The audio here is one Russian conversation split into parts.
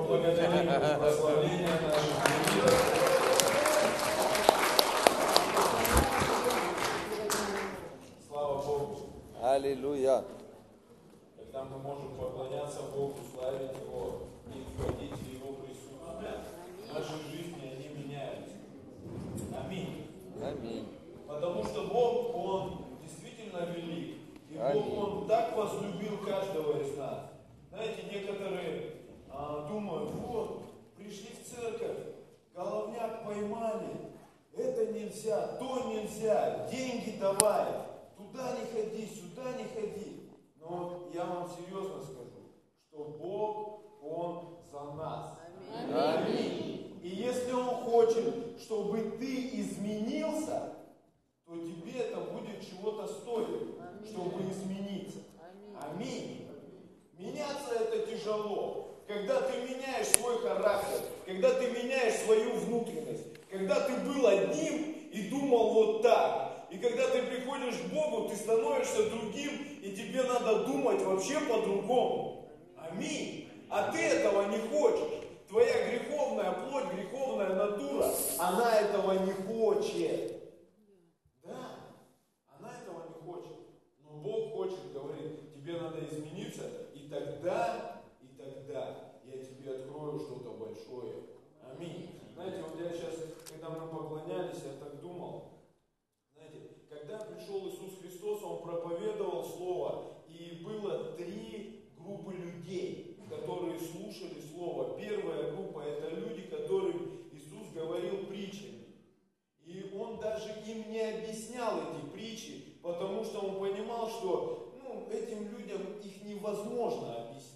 поблагодарим за прославление наших лидеров. Слава Богу. Аллилуйя. Когда мы можем поклоняться Богу, славить Его и входить в Его присутствие, наши жизни, они меняются. Аминь. Аминь. Потому что Бог, Он действительно велик. И Аминь. Бог, Он так возлюбил каждого из нас. Знаете, некоторые думают, вот, пришли в церковь, головняк поймали, это нельзя, то нельзя, деньги давай, туда не ходи, сюда не ходи. Но я вам серьезно скажу, что Бог, Он за нас. Аминь. Аминь. И если Он хочет, чтобы ты изменился, то тебе это будет чего-то стоить, чтобы измениться. Аминь. Меняться это тяжело. Когда ты меняешь свой характер, когда ты меняешь свою внутренность, когда ты был одним и думал вот так, и когда ты приходишь к Богу, ты становишься другим, и тебе надо думать вообще по-другому. Аминь. А ты этого не хочешь. Твоя греховная плоть, греховная натура, она этого не хочет. Да, она этого не хочет. Но Бог хочет, говорит, тебе надо измениться, и тогда я тебе открою что-то большое. Аминь. Знаете, вот я сейчас, когда мы поклонялись, я так думал, знаете, когда пришел Иисус Христос, Он проповедовал Слово, и было 3 группы людей, которые слушали Слово. Первая группа – это люди, которым Иисус говорил притчами. И Он даже им не объяснял эти притчи, потому что Он понимал, что этим людям их невозможно объяснить.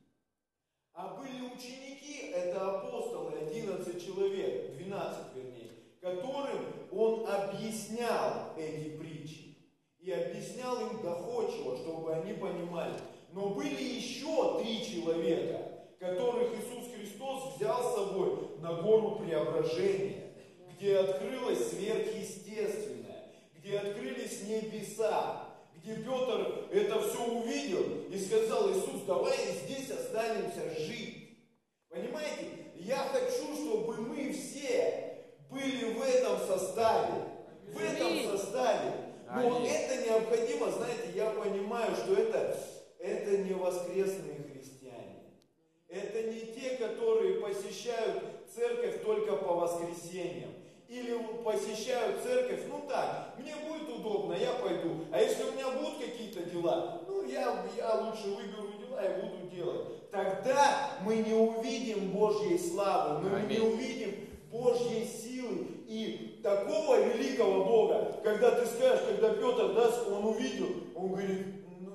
А были ученики, это апостолы, 11 человек, 12 вернее, которым Он объяснял эти притчи. И объяснял им доходчиво, чтобы они понимали. Но были еще 3 человека, которых Иисус Христос взял с собой на гору Преображения, где открылось сверхъестественное, где открылись небеса, где Петр это все увидел и сказал: Иисус, давай здесь останемся жить. Понимаете? Я хочу, чтобы мы все были в этом составе. В этом составе. Но это необходимо, знаете, я понимаю, что это не воскресные христиане. Это не те, которые посещают церковь только по воскресеньям. Или посещают церковь, мне будет удобно, я пойду. А если у меня будут какие-то дела, я лучше выберу дела и буду делать. Тогда мы не увидим Божьей славы, мы не увидим Божьей силы и такого великого Бога. Когда ты скажешь, когда Петр, он увидел, он говорит,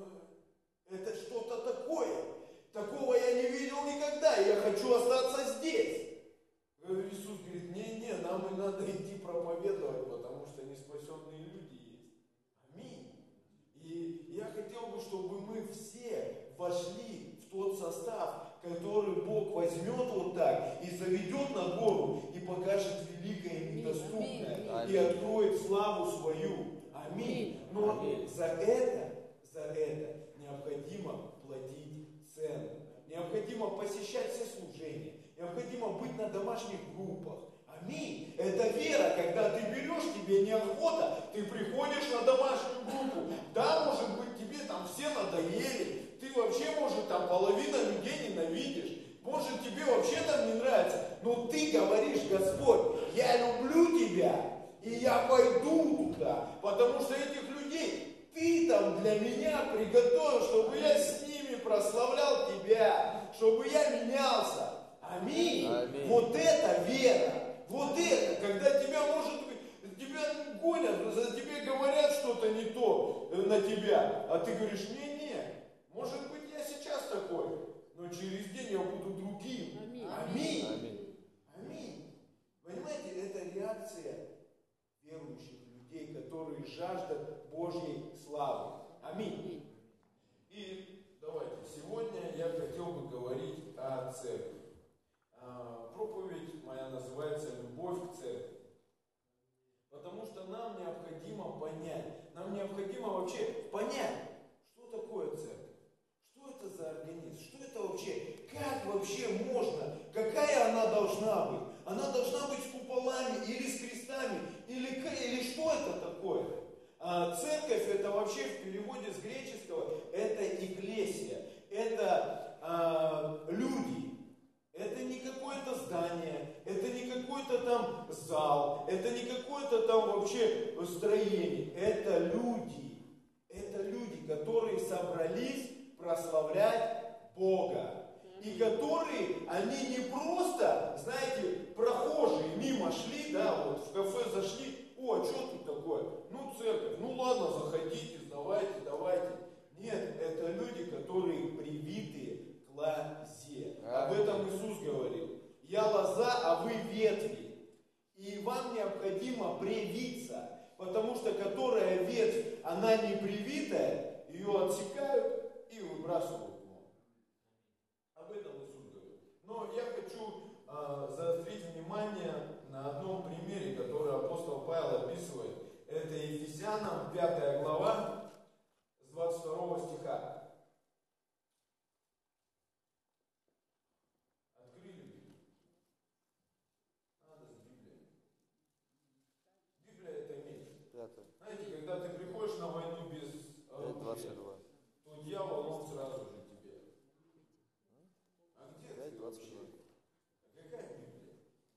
это что-то такое. Такого я не видел никогда, и я хочу остаться здесь. Иисус говорит, нам и надо идти проповедовать, потому что неспасенные люди есть. Аминь. И я хотел бы, чтобы мы все вошли в тот состав, который Бог возьмет вот так и заведет на гору и покажет великое и недоступное, и откроет славу свою. Аминь. Но за это необходимо платить цену. Необходимо посещать все служения. Необходимо быть на домашних группах. Аминь. Это вера, когда ты берешь, тебе неохота, ты приходишь на домашнюю группу. Да, может быть, тебе там все надоели. Ты вообще, может, там половина людей ненавидишь. Может, тебе вообще там не нравится. Но ты говоришь, Господь, я люблю тебя, и я пойду туда. Потому что этих людей ты там для меня приготовил, чтобы я с ними прославлял тебя, чтобы я менялся. Аминь. Аминь. Вот это вера. Вот это, когда тебя, может быть, тебя гонят, тебе говорят что-то не то на тебя, а ты говоришь, может быть, я сейчас такой, но через день я буду другим. Аминь. Аминь. Аминь. Понимаете, это реакция верующих людей, которые жаждут Божьей славы. Аминь. И давайте, сегодня я хотел бы говорить о церкви. Проповедь моя называется «Любовь к церкви». Потому что нам необходимо понять, нам необходимо вообще понять, что такое церковь, что это за организм, что это вообще, как вообще можно, вообще в переводе с греческого это экклесия, это люди. Это не какое-то здание, это не какой-то там зал, это не какое-то там вообще строение. Это люди. Это люди, которые собрались прославлять Бога. И которые, они не просто, знаете, прохожие мимо шли, да, вот в кафе зашли, о, а что тут такое? Ну, церковь, ну ладно, заходите, давайте. Нет, это люди, которые привиты к лозе. Об этом Иисус говорил. Я лоза, а вы ветви. И вам необходимо привиться, потому что которая ветвь, она не привитая, ее отсекают и выбрасывают. Об этом Иисус говорит. Но я хочу заострить внимание на одном примере, который апостол Павел описывает. Это Ефесянам 5 глава с 22 стиха. Знаете, когда ты приходишь на войну без оружия, то дьявол, он сразу же тебе. А где ты вообще? А какая Библия?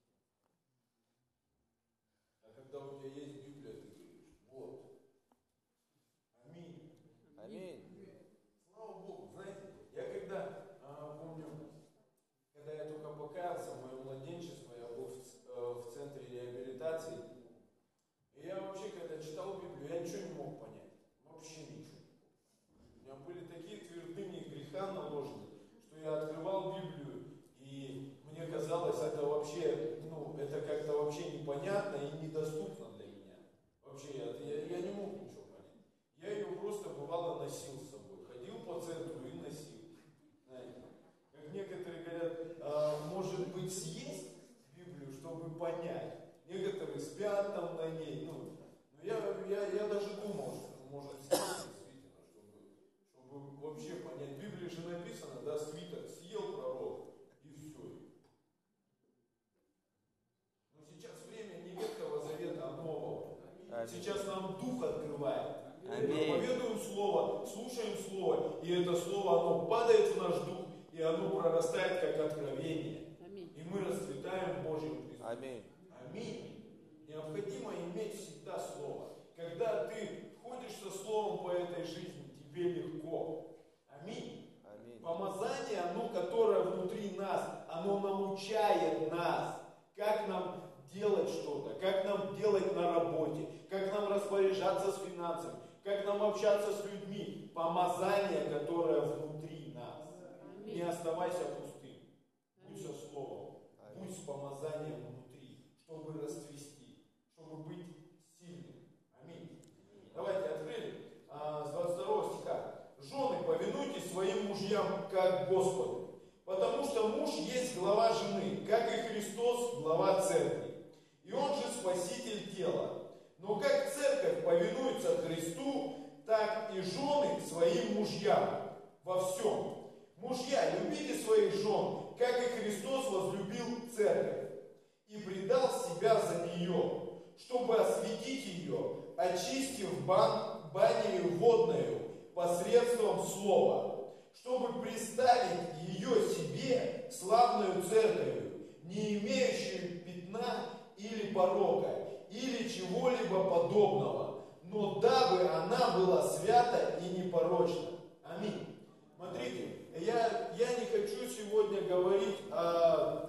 А когда у тебя есть Библия, ты говоришь, вот. Аминь. Аминь. Слава Богу. Знаете, я когда помню, когда я только покаялся, в мое младенчество, я был в центре реабилитации. И я вообще, когда читал Библию, я ничего не мог понять. Вообще ничего. У меня были такие твердыни греха наложены, что я открывал Библию, и мне казалось, это вообще, это как-то вообще непонятно и недоступно для меня. Вообще, я не мог ничего понять. Я ее просто, бывало, носил с собой. Ходил по центру и носил. Знаете, как некоторые говорят, может быть, съесть Библию, чтобы понять. Некоторые спят там на ней. Но я даже думал, что может съесть действительно, чтобы вообще понять. В Библии же написано, да, свиток съел пророк, и все. Но сейчас время не Ветхого Завета, а Нового. Сейчас нам Дух открывает. Мы проповедуем Слово, слушаем Слово, и это Слово, оно падает в наш Дух, и оно прорастает как откровение. И мы расцветаем в Божьем Христе. Аминь. Аминь. Необходимо иметь всегда Слово. Когда ты ходишь со Словом по этой жизни, тебе легко. Аминь. Аминь. Помазание, оно, которое внутри нас, оно научает нас, как нам делать что-то, как нам делать на работе, как нам распоряжаться с финансами, как нам общаться с людьми. Помазание, которое внутри нас. Аминь. Не оставайся пустым. Будь со Словом. Будь с помазанием внутри, чтобы расцвести, чтобы быть сильным. Аминь. Давайте открыли с 22 стиха. Жены, повинуйтесь своим мужьям, как Господу, потому что муж есть глава жены, как и Христос глава церкви. И он же спаситель тела. Но как церковь повинуется Христу, так и жены своим мужьям во всем. Мужья, любите своих жен, как и Христос возлюбил церковь и предал себя за нее, чтобы осветить ее, очистив банею водною посредством слова, чтобы представить ее себе славную церковью, не имеющую пятна или порока, или чего-либо подобного, но дабы она была свята и непорочна. Аминь. Смотрите, я не хочу сегодня говорить о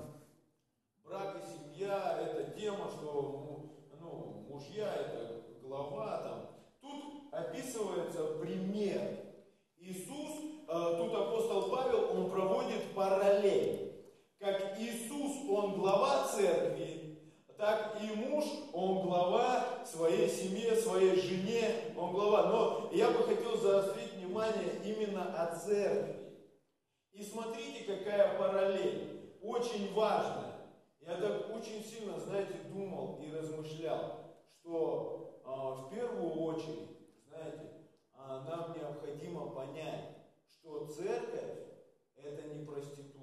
брак и семья, это тема, что мужья это глава там. Тут описывается пример. Иисус, тут апостол Павел, он проводит параллель. Как Иисус, он глава церкви, так и муж, он глава своей семье, своей жене, он глава. Но я бы хотел заострить внимание именно о церкви. И смотрите, какая параллель, очень важная. Я так очень сильно, знаете, думал и размышлял, что в первую очередь, знаете, нам необходимо понять, что церковь это не проститутка.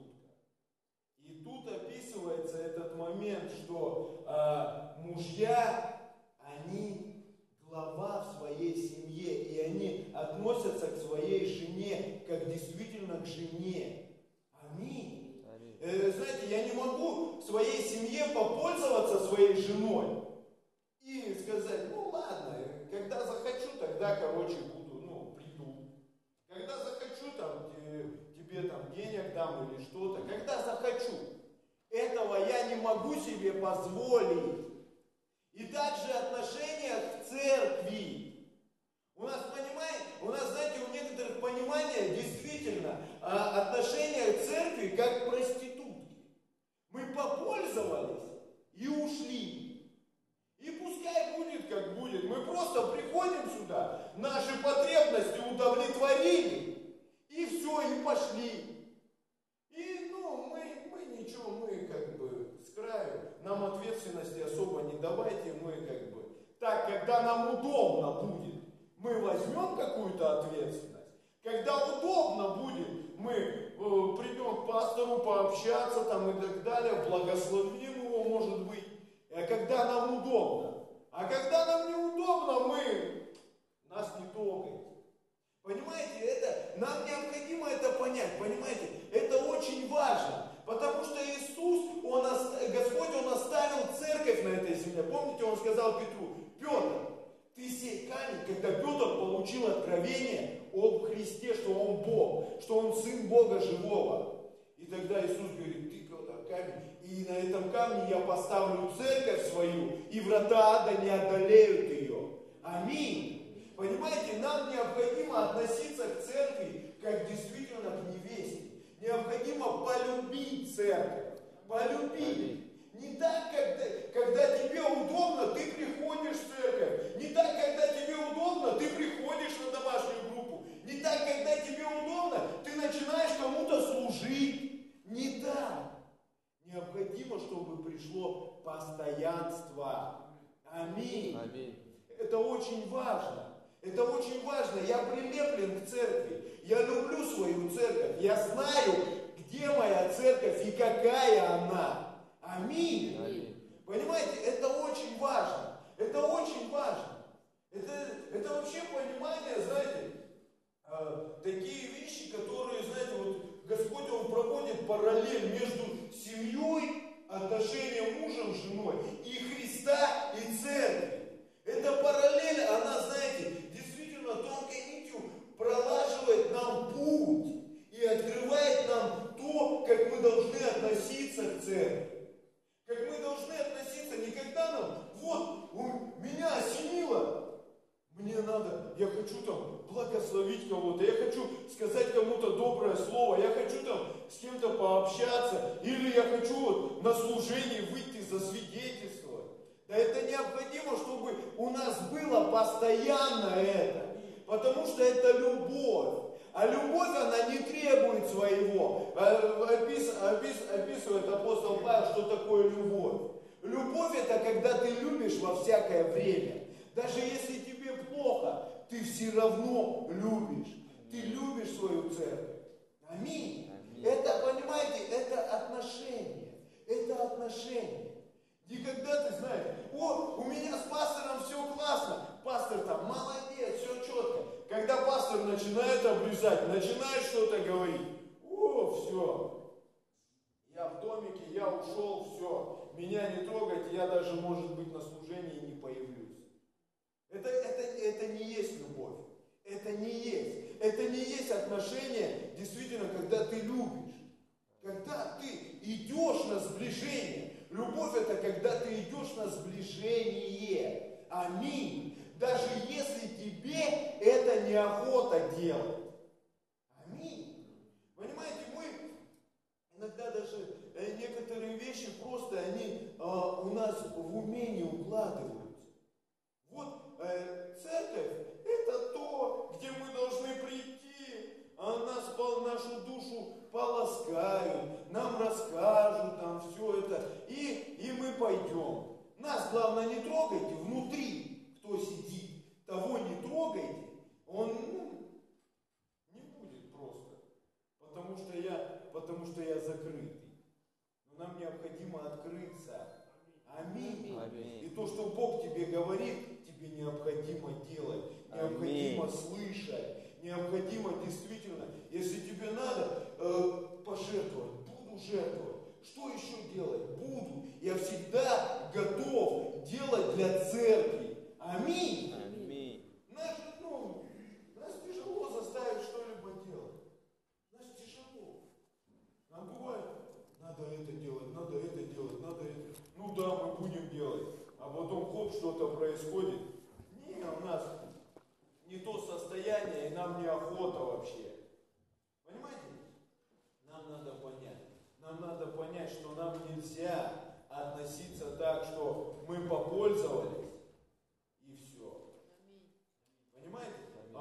И тут описывается этот момент, что мужья, они глава в своей семье, и они относятся к своей жене, как действительно к жене. Аминь. Знаете, я не могу в своей семье попользоваться своей женой и сказать, ну ладно, когда захочу, тогда, буду, приду. Когда захочу, тебе денег дам или что-то. Когда захочу. Этого я не могу себе позволить. И также отношения к церкви. У нас, знаете, у некоторых понимание действительно отношения к церкви как к проститутке. Мы попользовались и ушли. И пускай будет, как будет. Мы просто приходим сюда, наши потребности удовлетворили, и все, и пошли. И, мы ничего, мы с краю, нам ответственности особо не давайте, мы так, когда нам удобно будет, мы возьмем какую-то ответственность. Когда удобно будет, мы придем к пастору пообщаться и так далее, благословим его, может быть, когда нам удобно. А когда нам неудобно, нас не трогает. Понимаете, нам необходимо это понять, понимаете, это очень важно. Потому что Иисус, Господь, Он оставил церковь на этой земле. Помните, Он сказал Петру, Петр, ты сей камень, когда Петр получил откровение об Христе, что Он Бог, что Он Сын Бога Живого. И тогда Иисус говорит, ты, Петр, камень, и на этом камне я поставлю церковь свою, и врата ада не одолеют ее. Аминь. Понимаете, нам необходимо относиться к церкви, как действительно к невесте. Необходимо полюбить церковь. Полюбить. Не так, когда тебе удобно, ты приходишь в церковь. Не так, когда тебе удобно, ты приходишь на домашнюю группу. Не так, когда тебе удобно, ты начинаешь кому-то служить. Не так. Необходимо, чтобы пришло постоянство. Аминь. Аминь. Это очень важно. Это очень важно. Я прилеплен к церкви. Я люблю свою церковь. Я знаю, где моя церковь и какая она. Аминь. Аминь. Понимаете, это очень важно. Это очень важно. Это вообще понимание, знаете, такие вещи, которые, знаете, Господь, Он проводит параллель между семьей, отношением мужем, женой, и Христа, и церкви. Эта параллель, она, знаете, действительно тонкой нитью пролаживает нам путь и открывает нам то, как мы должны относиться к церкви. Как мы должны относиться не когда нам, меня осенило, мне надо, я хочу благословить кого-то, я хочу сказать кому-то доброе слово, я хочу с кем-то пообщаться, или я хочу на служении выйти засвидетельствовать. Да это необходимо, чтобы у нас было постоянно это, потому что это любовь. А любовь, она не требует своего. Описывает апостол Павел, что такое любовь. Любовь это когда ты любишь во всякое время. Даже если тебе плохо, ты все равно любишь. Ты любишь свою церковь. Аминь. Это, понимаете, это отношение. Это отношение. Никогда ты знаешь, у меня с пастором все классно. Пастор молодец, все четко. Когда пастор начинает обрезать, начинает что-то говорить, все. Я в домике, я ушел, все. Меня не трогайте, я даже, может быть, на служении не появлюсь. Это не есть любовь. Это не есть. Это не есть отношение, действительно, когда ты любишь. Когда ты идешь на сближение. Любовь это когда ты идешь на сближение. Аминь. Даже если тебе это неохота делать. Аминь. Понимаете, мы иногда даже некоторые вещи просто они у нас в уме не укладываются. Церковь это то, где мы должны прийти, нашу душу поласкают, нам расскажут все это, и мы пойдем. Нас, главное, не трогайте внутри, кто сидит, того не трогайте, он не будет просто, потому что я закрытый. Но нам необходимо открыться. Аминь. Аминь. И то, что Бог тебе говорит, тебе тебе необходимо делать, необходимо слышать, необходимо действительно, если тебе надо пожертвовать, буду жертвовать. Что еще делать? Буду. Я всегда готов делать для церкви. Аминь. Нас тяжело заставить что-либо делать. Нас тяжело. Нам бывает, надо это делать, надо это делать, надо это. Ну да, мы будем делать. А потом хоп, что-то происходит. Не, у нас не то состояние, и нам неохота вообще. Понимаете? Нам надо понять, что нам нельзя относиться так, что мы попользовались, и все. Понимаете?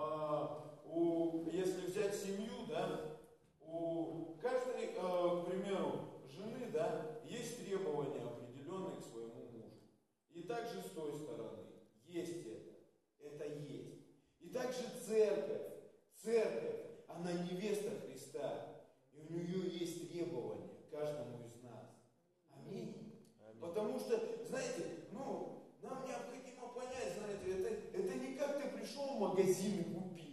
Если взять семью, да, у каждой, к примеру, жены, да, есть требования определенные к своему мужу. И также с той стороны есть это есть. И также церковь, она невеста Христа. И у нее есть требования каждому из нас. Аминь. Потому что, знаете, нам необходимо понять, знаете, это не как ты пришел в магазин и купил.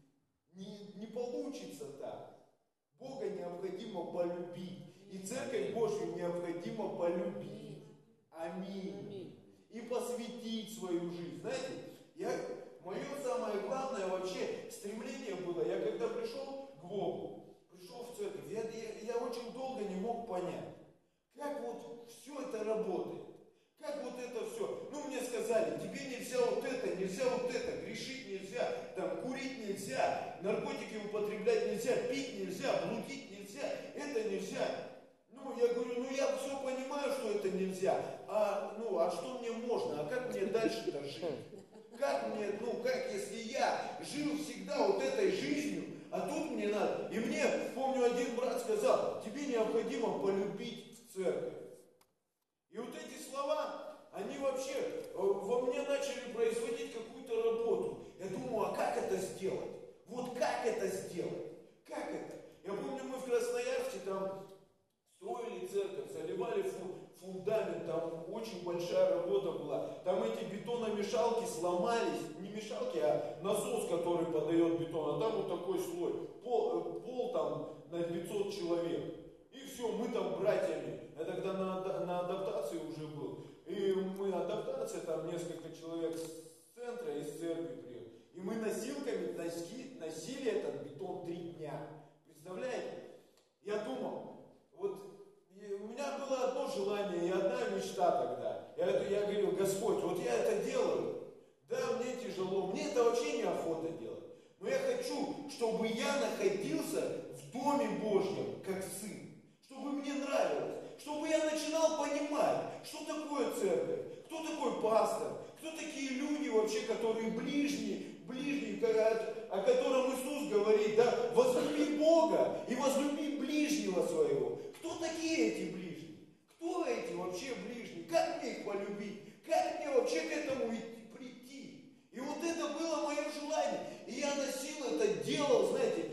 Не получится так. Бога необходимо полюбить. И Церковь Божью необходимо полюбить. Аминь. И посвятить свою жизнь. Знаете, мое самое главное вообще стремление было, я когда пришел к Богу, пришел в церковь, я очень долго не мог понять, как вот все это работает. Как вот это все? Мне сказали, тебе нельзя вот это, грешить нельзя, там, курить нельзя, наркотики употреблять нельзя, пить нельзя, блудить нельзя, это нельзя. Я говорю, я все понимаю, что это нельзя, а что мне можно, а как мне дальше-то жить? Как мне, если я жил всегда вот этой жизнью, а тут мне надо. И мне, помню, один брат сказал, тебе необходимо полюбить церковь. И вот эти слова, они вообще во мне начали производить какую-то работу. Я думаю, а как это сделать? Вот как это сделать? Как это? Я помню, мы в Красноярске там строили церковь, заливали фундамент, там очень большая работа была. Там эти бетономешалки сломались, не мешалки, а насос, который подает бетон, а там вот такой слой. Пол там на 500 человек. И все, мы там братьями. Я тогда на адаптации уже был. И мы адаптация, там несколько человек с центра, из церкви приехали. И мы носилками носили этот бетон 3 дня. Представляете? Я думал, у меня было одно желание и одна мечта тогда. Я говорил, Господь, вот я это делаю. Да, мне тяжело, мне это вообще неохота делать. Но я хочу, чтобы я находился в Доме Божьем, как сын. Чтобы мне нравилось. Чтобы я начинал понимать, что такое церковь, кто такой пастор, кто такие люди вообще, которые ближние, о котором Иисус говорит, да, возлюби Бога и возлюби ближнего своего. Кто такие эти ближние? Кто эти вообще ближние? Как мне их полюбить? Как мне вообще к этому прийти? И вот это было мое желание. И я носил это, делал, знаете,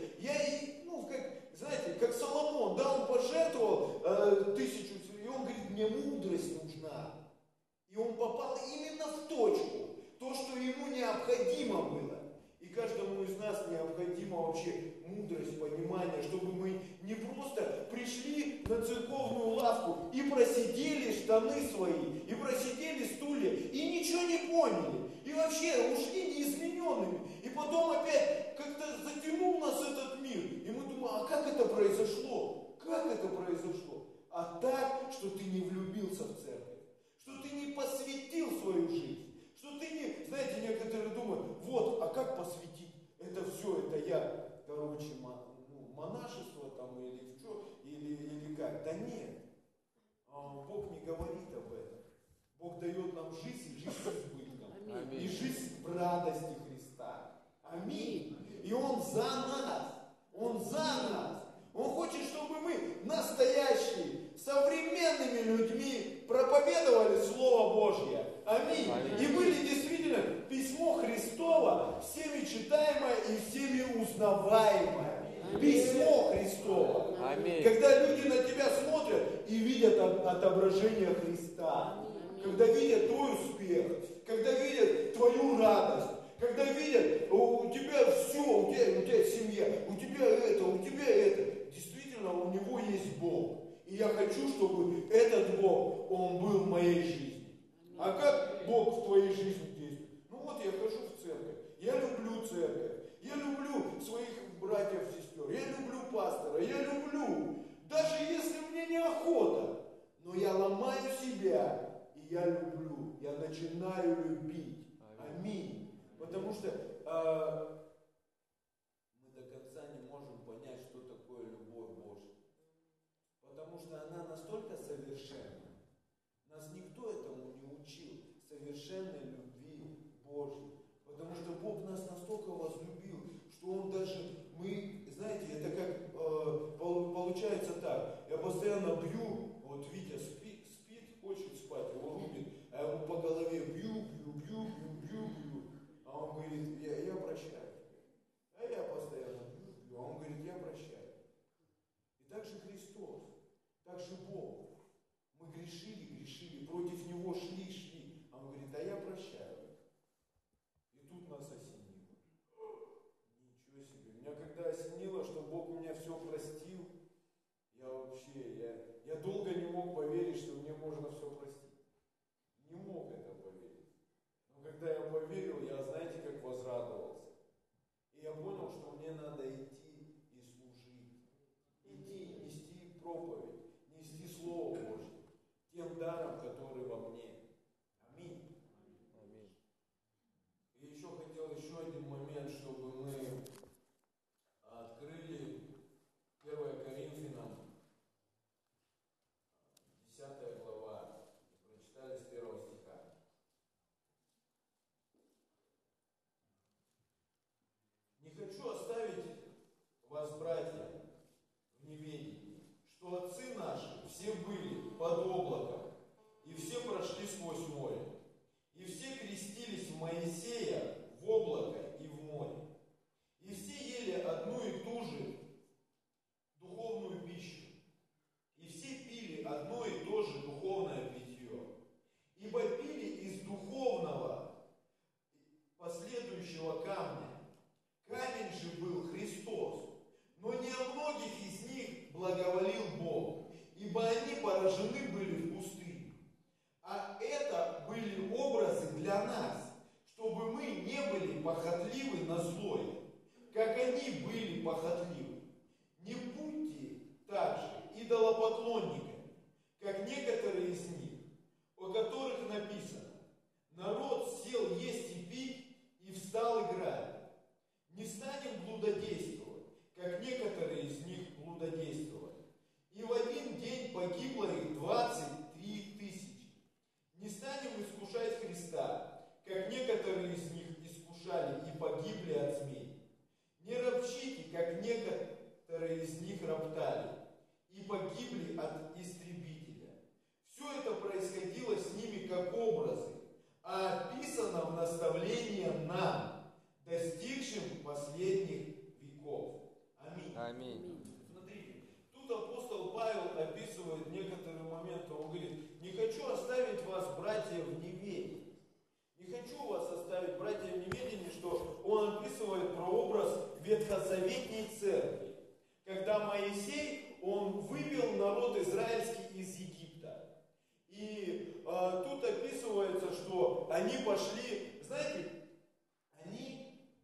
как Соломон, да, он пожертвовал 1000, и он говорит, мне мудрость нужна. И он попал именно в точку, то, что ему необходимо было. И каждому из нас необходимо вообще мудрость, понимание, чтобы мы не просто пришли на церковную лавку и просидели штаны свои, и просидели стулья, и ничего не поняли. И вообще ушли неизмененными. И потом опять как-то затянул нас этот мир. И мы думаем, а как это произошло? Как это произошло? А так, что ты не влюбился в церковь, что ты не посвятил свою жизнь. Что ты не, знаете, некоторые думают, вот, а как посвятить? Это все, это я, монашество там или что, или как? Да нет. Бог не говорит об этом. Бог дает нам жизнь, жизнь с избытком. Аминь. И жизнь в радости Христа. Аминь. И Он за нас. Он за нас. Он хочет, чтобы мы настоящие, современными людьми проповедовали Слово Божье. Аминь. И были действительно письмо Христово, всеми читаемое и всеми узнаваемое. Письмо Христово. Аминь. Когда люди на тебя смотрят и видят отображение Христа. Когда видят твой успех, когда видят твою радость, когда видят, у тебя все, у тебя семья, у тебя это. Действительно, у него есть Бог. И я хочу, чтобы этот Бог, он был в моей жизни. А как Бог в твоей жизни действует? Ну вот я хожу в церковь, я люблю церковь, я люблю своих братьев и сестер, я люблю пастора, я люблю, даже если мне неохота, но я ломаю себя, и я люблю, я начинаю любить. Аминь. Потому что мы до конца не можем понять, что такое любовь Божья. Потому что она настолько совершенна. Нас никто этому не учил. Совершенной любви Божьей. Потому что Бог нас настолько возлюбил, что Он даже, мы, знаете, это как получается так. Я постоянно бью, вот Витя спит, хочет спать, его рубит, а я его по голове бью. А он говорит, я прощаю. А я постоянно бью. А он говорит, я прощаю. И так же Христос, так же Бог. Мы грешили, против Него шли. А он говорит, а я прощаю. И тут нас осенило. Ничего себе. Меня когда осенило, что Бог меня все простил, я долго не мог поверить, что мне можно все простить. Не мог это поверить. Но когда я поверил, я, знаете, как возрадовался. И я понял, что мне надо идти и служить. Идти, нести проповедь, нести Слово Божье. Тем даром, который во мне. Аминь. Аминь. И еще хотел один момент, чтобы мы открыли 1 Коринфянам, 10 глава, и прочитали с 1 стиха. Не хочу оставить вас, братья, в неведении, что отцы наши все были под облаком, и все прошли сквозь море, и все крестились в Моисея в облако и в море, и все ели одну и ту же духовную пищу, и все пили одно и то же духовное питье, ибо пили из духовного последующего камня. Камень же был Христос, но не о многих из них благоволил Бог, ибо они поражены были в пустыне. А это были образы для нас, чтобы мы не были похотливы на злое, как они были похотливы. Не будьте также идолопоклонниками, как некоторые из них, о которых написано: народ сел есть и пить, и встал играть. Не станем блудодействовать, как некоторые из них блудодействовали. И в один день погибло их 23 тысячи. Не станем искушать Христа, как некоторые из них искушали и погибли от змей. Не ропщите, как некоторые из них роптали и погибли от истребителя. Все это происходило с ними как образы, а описано в наставлении нам, достигшим последних веков. Аминь. Аминь. Смотрите, тут апостол Павел описывает некоторые моменты. Он говорит: не хочу оставить вас, братья, в неведении. Не хочу вас оставить, братья, в неведении, что он описывает прообраз ветхозаветней церкви. Когда Моисей, он вывел народ израильский из Египта. И тут описывается, что они пошли, знаете, они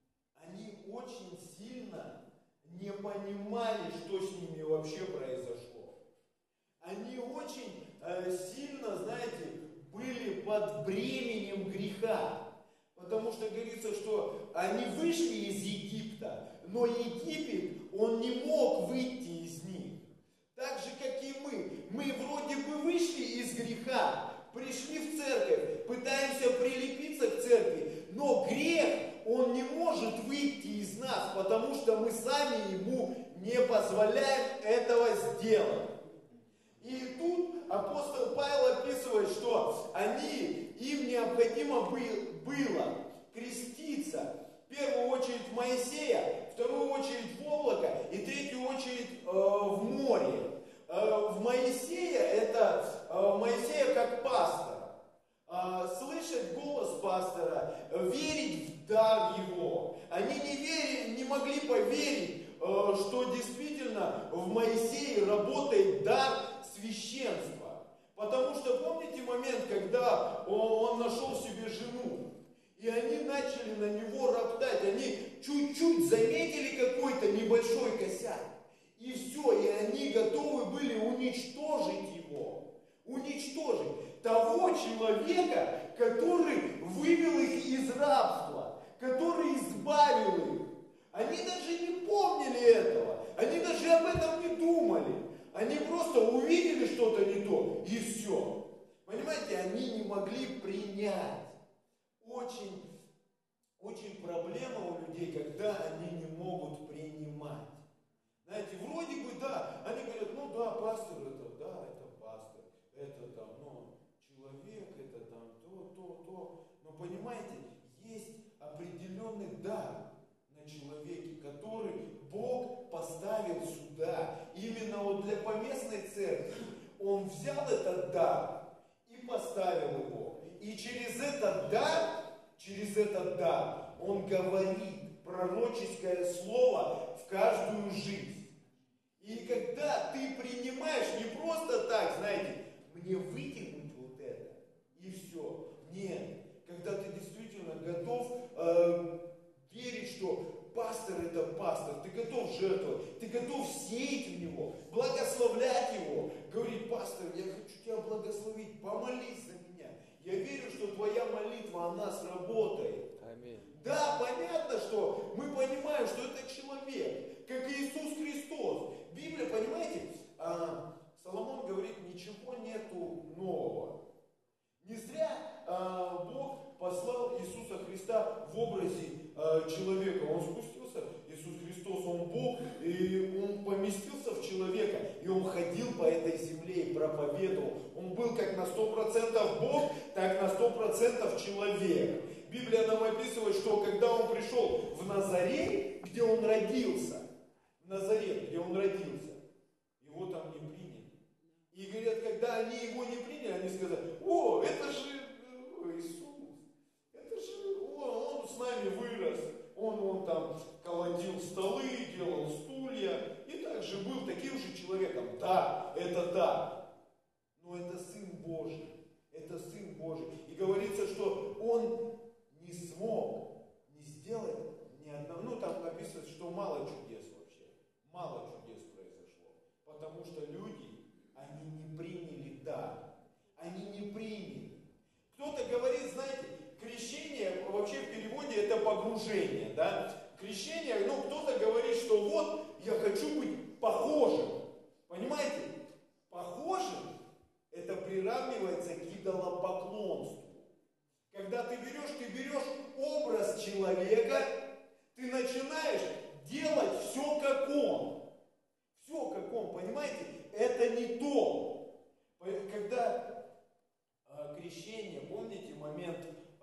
очень сильно не понимали, что с ними вообще произошло. Они очень сильно, знаете, были под бременем греха. Потому что говорится, что они вышли из Египта, но Египет, он не мог выйти из них. Так же, как и мы. Мы вроде бы вышли из греха, пришли в церковь, пытаемся прилепиться к церкви, но грех, он не может выйти из нас, потому что мы сами ему не позволяем этого сделать. И тут апостол Павел описывает, что им необходимо было креститься, в первую очередь в Моисея, в вторую очередь в облако и третью очередь в море. В Моисея это Моисея как пастора. слышать голос пастора, верить в дар его. Они не могли поверить, что действительно в Моисее работает дар священства. Потому что помните момент, когда он нашел себе жену, и они начали на него роптать, они чуть-чуть заметили какой-то небольшой косяк, и все, и они готовы были уничтожить его, уничтожить того человека, который вывел их из рабства, который избавил их. Они даже не помнили этого, они даже об этом не думали. Они просто увидели что-то не то, и все. Понимаете, они не могли принять. Очень проблема у людей, когда они не могут принимать. Знаете, вроде бы, да, они говорят, ну да, пастор это, да, это пастор, это там, ну, человек, это там, то. Но понимаете, есть определенный дар на человеке, который Бог поставил сюда, именно вот для поместной церкви. Он взял этот дар и поставил его. И через этот дар он говорит пророческое слово в каждую жизнь. И когда ты принимаешь не просто так, знаете, мне вытянуть вот это, и все. Нет. Когда ты действительно готов верить, что пастор это пастор, ты готов жертвовать, ты готов сеять в него, благословлять его, говорить, пастор, я хочу тебя благословить, помолись за меня. Я верю, что твоя молитва, она сработает. Аминь. Да, понятно, что мы понимаем, что это человек, как Иисус Христос. Библия, понимаете, Соломон говорит, ничего нету нового. Не зря Бог послал Иисуса Христа в образе человека. Он спустился, Иисус Христос, Он Бог, и Он поместился в человека, и Он ходил по этой земле и проповедовал. Он был как на 100% Бог, так на 100% человек. Библия нам описывает, что когда Он пришел в Назарет, где Он родился, его там не приняли. И говорят, когда они его не приняли, они сказали, о, это же Иисус, это же он с нами вырос, он там колотил столы, делал стулья, и также был таким же человеком. Да, это да, но это Сын Божий, И говорится, что он не смог не сделать ни одного, ну там написано, что мало чудес произошло, потому что люди, они не приняли дар, они не приняли. Кто-то говорит, знаете, крещение вообще в переводе это погружение, да? Крещение, ну кто-то говорит, что вот я хочу быть похожим, понимаете? Похожим это приравнивается к идолопоклонству. Когда ты берешь образ человека, ты начинаешь делать все как он, понимаете? Это не то. Когда крещение, помните момент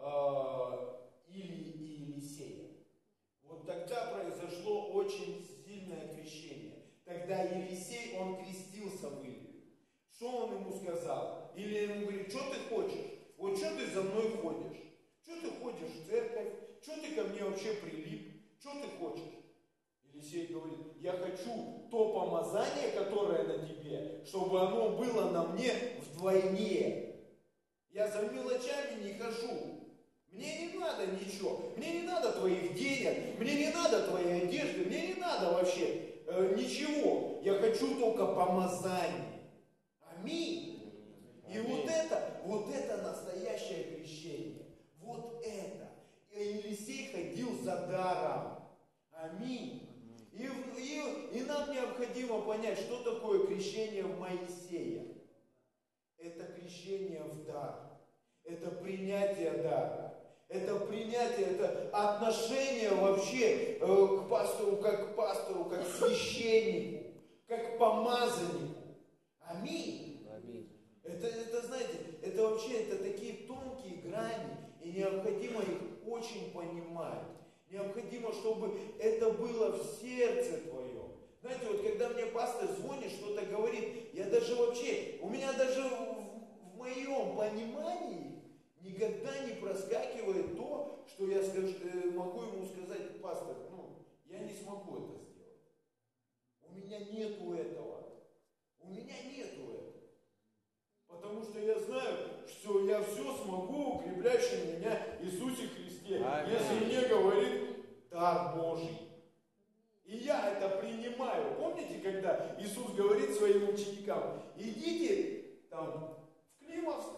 Илии и Елисея? Вот тогда произошло очень сильное крещение. Тогда Елисей, он крестился в Илию. Что он ему сказал? Илия ему говорит, что ты хочешь? Вот что ты за мной ходишь? Что ты ходишь в церковь? Что ты ко мне вообще прилип? Что ты хочешь? Елисей говорит, я хочу то помазание, которое на тебе, чтобы оно было на мне вдвойне. Я за мелочами не хожу. Мне не надо ничего. Мне не надо твоих денег. Мне не надо твоей одежды. Мне не надо вообще ничего. Я хочу только помазание. Аминь. И вот это настоящее крещение. Вот это. И Елисей ходил за даром. Аминь. И нам необходимо понять, что такое крещение в Моисея. Это крещение в дар. Это принятие дара. Это принятие, это отношение вообще к пастору, как к священнику, как к помазаннику. Аминь. Аминь. Это, знаете, это вообще, это такие тонкие грани, и необходимо их очень понимать. Необходимо, чтобы это было в сердце твоем. Знаете, вот когда мне пастор звонит, что-то говорит, я даже вообще, у меня даже в моем понимании никогда не проскакивает то, что я могу ему сказать: пастор, я не смогу это сделать. У меня нету этого. У меня нету этого. Потому что я знаю, что я все смогу, укрепляющий меня Иисусе Христе. Аминь. Если мне говорит дар Божий. И я это принимаю. Помните, когда Иисус говорит своим ученикам: идите там в Климовск,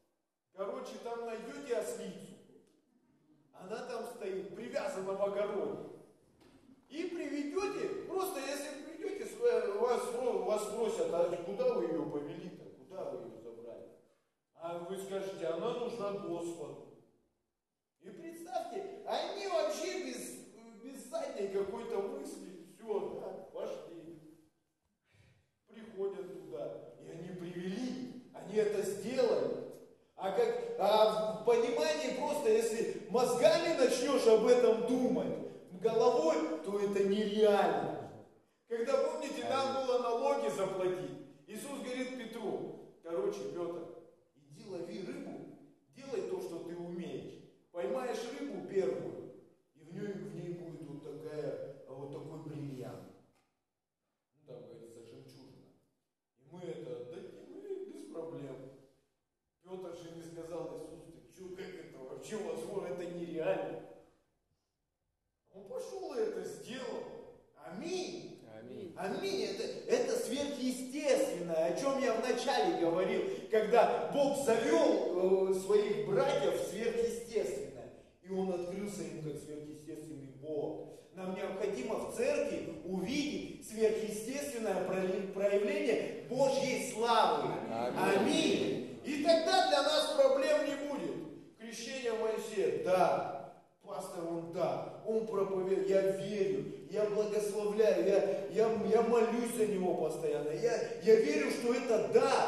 там найдете ослицу. Она там стоит, привязана в огороде. И приведете, просто если придете, вас спросят: а куда вы ее повели-то? Куда вы ее забрали? А вы скажете: она нужна Господу. И представьте, они вообще без задней какой-то мысли, все, да, пошли. Приходят туда, и они привели, они это сделали. А в понимании просто, если мозгами начнешь об этом думать, головой, то это нереально. Когда, помните, нам было налоги заплатить, Иисус говорит Петру: Петр, иди лови рыбу, делай то, что ты умеешь. Поймаешь рыбу первую, и в ней будет вот такой бриллиант. Там говорится жемчужина. И мы это отдадим, без проблем. Петр же не сказал: Иисус, ты что, как это вообще возможно, это нереально. Он пошел и это сделал. Аминь. Аминь. Аминь. Это сверхъестественное, о чем я вначале говорил, когда Бог завел своих братьев в сверхъестественное, и Он открылся им как сверхъестественный Бог. Нам необходимо в церкви увидеть сверхъестественное проявление Божьей славы. Аминь. И тогда для нас проблем не будет. Крещение Моисея, да. Пастор, он проповедует, я верю, я благословляю, я молюсь за него постоянно. Я верю, что это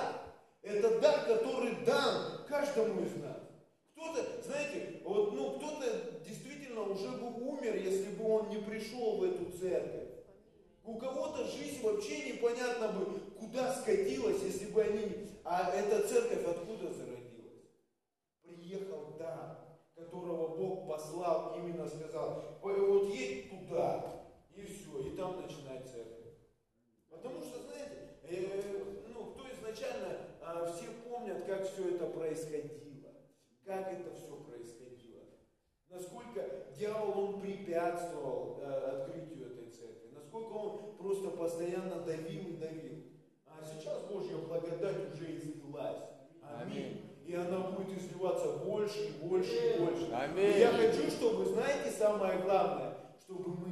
дар, который дан каждому из нас. Кто-то, знаете, кто-то действительно уже бы умер, если бы он не пришел в эту церковь. У кого-то жизнь вообще непонятно бы, куда скатилась, если бы они... А эта церковь откуда зародилась? Приехал дар, которого Бог послал, именно сказал: вот едь туда, и все, и там начинает церковь. Потому что, знаете, кто изначально, все помнят, как все это происходило, как это все происходило, насколько дьявол, он препятствовал открытию этой церкви, насколько он просто постоянно давил и давил. А сейчас Божья благодать уже излилась. Аминь. И она будет изливаться больше и больше и больше. Аминь. И я хочу, чтобы, знаете, самое главное, чтобы мы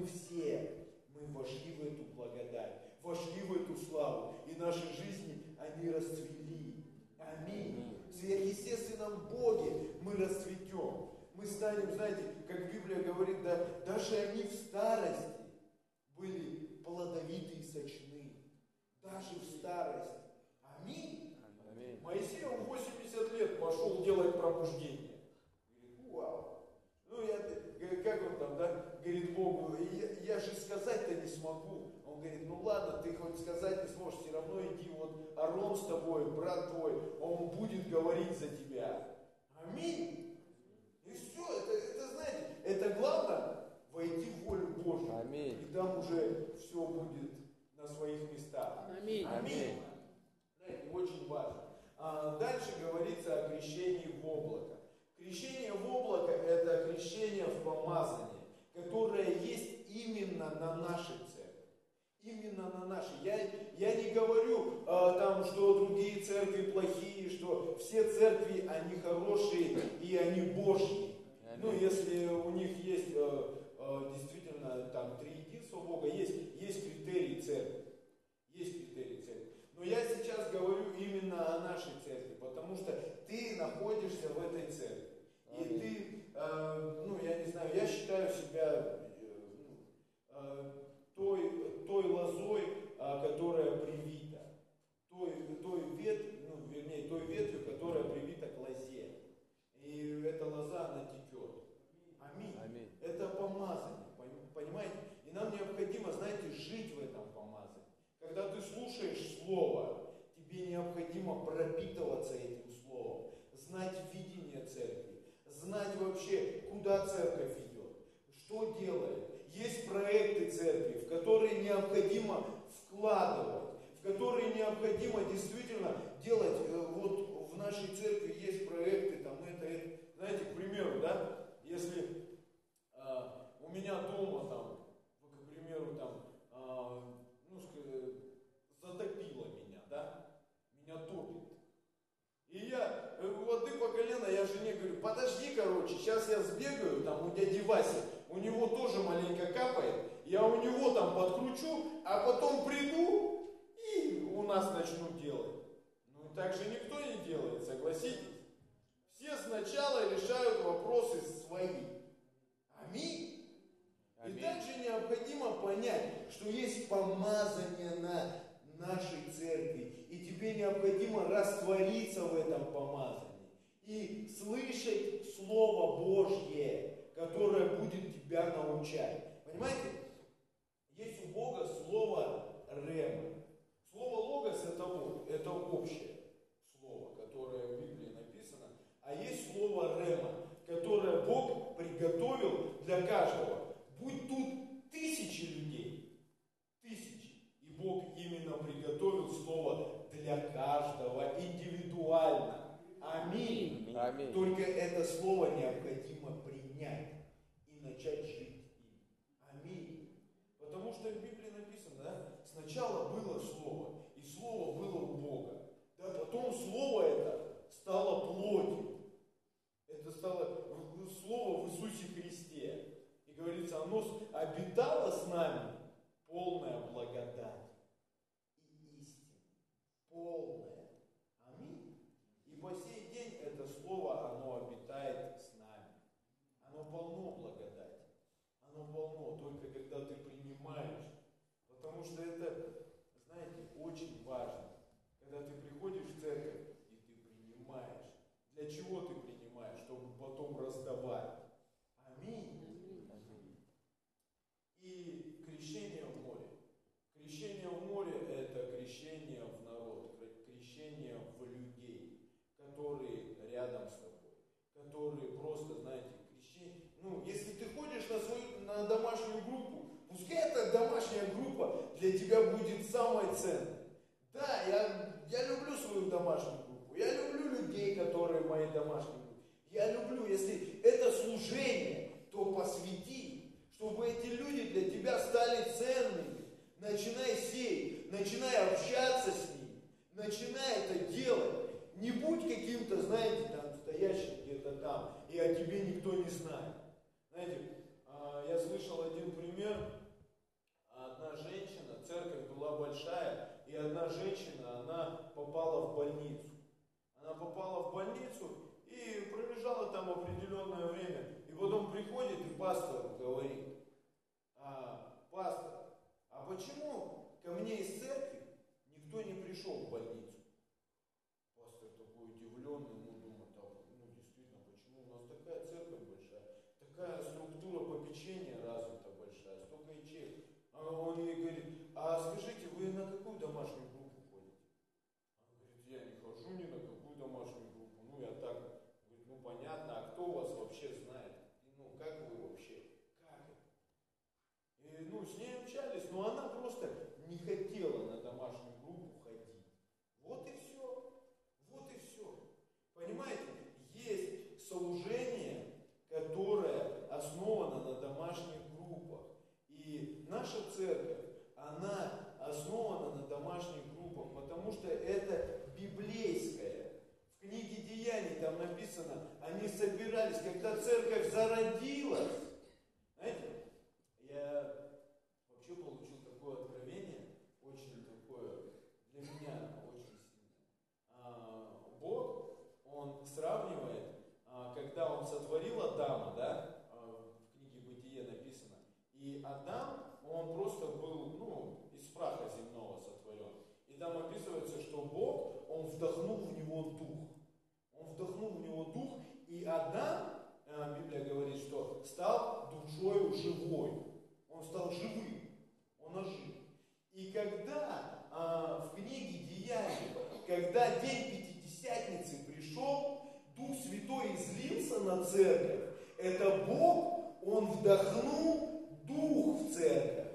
вошли в эту благодать, вошли в эту славу, и наши жизни, они расцвели. Аминь. В сверхъестественном Боге мы расцветем. Мы станем, знаете, как Библия говорит, да, даже они в старости были плодовиты и сочны. Даже в старости. Аминь. Аминь. Моисей, он 80 лет пошел делать пробуждение. Говорит: вау. Как он там, да, говорит Богу: я же сказать-то не смогу. Он говорит: ладно, ты хоть сказать не сможешь, все равно иди, вот Арон с тобой, брат твой, он будет говорить за тебя. Аминь. И все, это знаете, это главное войти в волю Божью. Аминь. И там уже все будет на своих местах. Аминь. Аминь. Знаете, очень важно. Дальше говорится о крещении в облако. Крещение в облако — это крещение в помазание, которое есть именно на нашей церкви. Именно на нашей. Я не говорю что другие церкви плохие, что все церкви, они хорошие и они Божьи. Если у них есть действительно там триединство Бога, есть критерии церкви. Есть критерии церкви. Но я сейчас говорю именно о нашей церкви, потому что ты находишься в этой церкви. И ты, я не знаю, я считаю себя той лозой, которая привита. Той ветвью, которая привита к лозе. И эта лоза, она текет. Аминь. Аминь. Это помазание, понимаете? И нам необходимо, знаете, жить в этом помазании. Когда ты слушаешь Слово, тебе необходимо пропитываться этим Словом, знать видение церкви. знать вообще, куда церковь идет, что делает. Есть проекты церкви, в которые необходимо вкладывать, в которые необходимо действительно делать. Вот в нашей церкви есть проекты, там это. Знаете, к примеру, да, если у меня дома там, к примеру, там, затопило меня, да, меня топит. И я воды по колено, я жене говорю, подожди, короче, сейчас я сбегаю, там у дяди Васи, у него тоже маленько капает, я у него там подкручу, а потом приду и у нас начну делать. Ну и так же никто не делает, согласитесь. Все сначала решают вопросы свои. Аминь. И также необходимо понять, что есть помазание на нашей церкви, и тебе необходимо раствориться в этом помазании и слышать Слово Божье, которое будет тебя научать. Понимаете? Есть у Бога слово «рема». Слово «логос» это общее слово, которое в Библии написано, а есть слово «рема», которое Бог приготовил для каждого. Будь тут тысячи людей, тысячи, и Бог именно приготовил слово для каждого индивидуально. Аминь. Аминь. Только это слово необходимо принять и начать жить им. Аминь. Потому что в Библии написано, да, сначала было слово, и слово было у Бога. Да, потом слово это стало плотью. Это стало слово в Иисусе Христе. И говорится, оно обитало с нами, полная благодать и истина. Полная. Аминь. И по сей день это слово, оно обитает с нами. Оно полно благодати. Оно полно, только когда ты принимаешь. Потому что это, знаете, очень важно. Когда ты приходишь в церковь и ты принимаешь. Для чего ты принимаешь? Чтобы потом раздавать. Аминь. И крещение в море. Крещение в море – это крещение в народ, крещение в людей, которые рядом с тобой, которые просто, знаете, крещение. Ну, если ты ходишь на домашнюю группу, пускай эта домашняя группа для тебя будет самой ценной. Да, я люблю свою домашнюю группу, я люблю людей, которые в моей домашней группе. Я люблю, если это служение, то посвяти, чтобы эти люди для тебя стали ценными. Начинай сеять, начинай общаться с ними, начинай это делать. Не будь каким-то, знаете, там, стоящим где-то там, и о тебе никто не знает. Знаете, я слышал один пример. Одна женщина, церковь была большая, и одна женщина, она попала в больницу. Она попала в больницу и пролежала там определенное время. И потом приходит и пастор говорит, пастор, а почему ко мне из церкви никто не пришел в больницу? Пастор такой удивленный, думает, действительно, почему у нас такая церковь большая, такая структура попечения развита большая, столько ячеек. А он ей говорит, а скажите, вы на какую домашнюю группу ходите? Она говорит, я не хожу ни на какую домашнюю группу, я так. Говорит, понятно, а кто вас вообще знает? Как вы вообще? Как это? И, с ней общались, но она просто не хотела на домашнюю группу ходить. Вот и все. Вот и все. Понимаете, есть служение, которое основано на домашних группах. И наша церковь, она основана на домашних группах, потому что это библейское. В книге Деяний там написано, они собирались, когда церковь зародилась. Знаете, я вообще получил такое откровение, очень такое, для меня очень сильное. Бог, Он сравнивает, когда Он сотворил Адама, да, в книге Бытие написано, и Адам, он просто был, из праха земного сотворен. И там описывается, что Бог, Он вдохнул в него дух. Он вдохнул в него дух, и Адам, Библия говорит, что стал душою живой. Он стал живым. Он ожил. И когда в книге Деяний, когда день Пятидесятницы пришел, Дух Святой излился на церковь, вдохнул дух в церковь.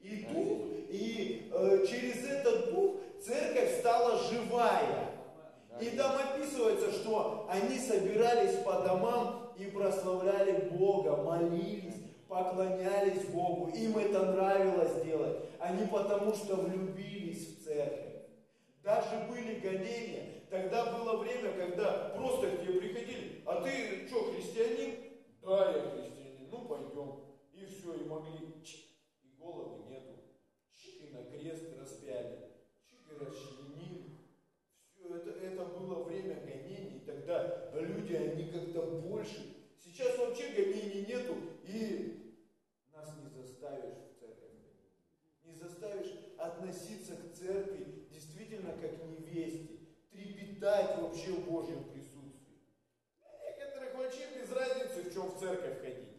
И через этот дух церковь стала живая. И там описывается, что они собирались по домам и прославляли Бога, молились, поклонялись Богу. Им это нравилось делать. Они потому что влюбились в церковь. Даже были гонения. Тогда было время, когда просто к тебе приходили. А ты что, христианин? Да, я христианин. Ну, пойдем. И все, и могли. Чик, и головы нету. Чик, и на крест распяли. Чик, и расчленили. Все, это было время гонений. Тогда люди, они как-то больше. Сейчас вообще гонений нету. И нас не заставишь в церковь. Не заставишь относиться к церкви действительно как к невесте. Трепетать вообще в Божьем присутствии. Некоторых вообще без разницы, в чем в церковь ходить.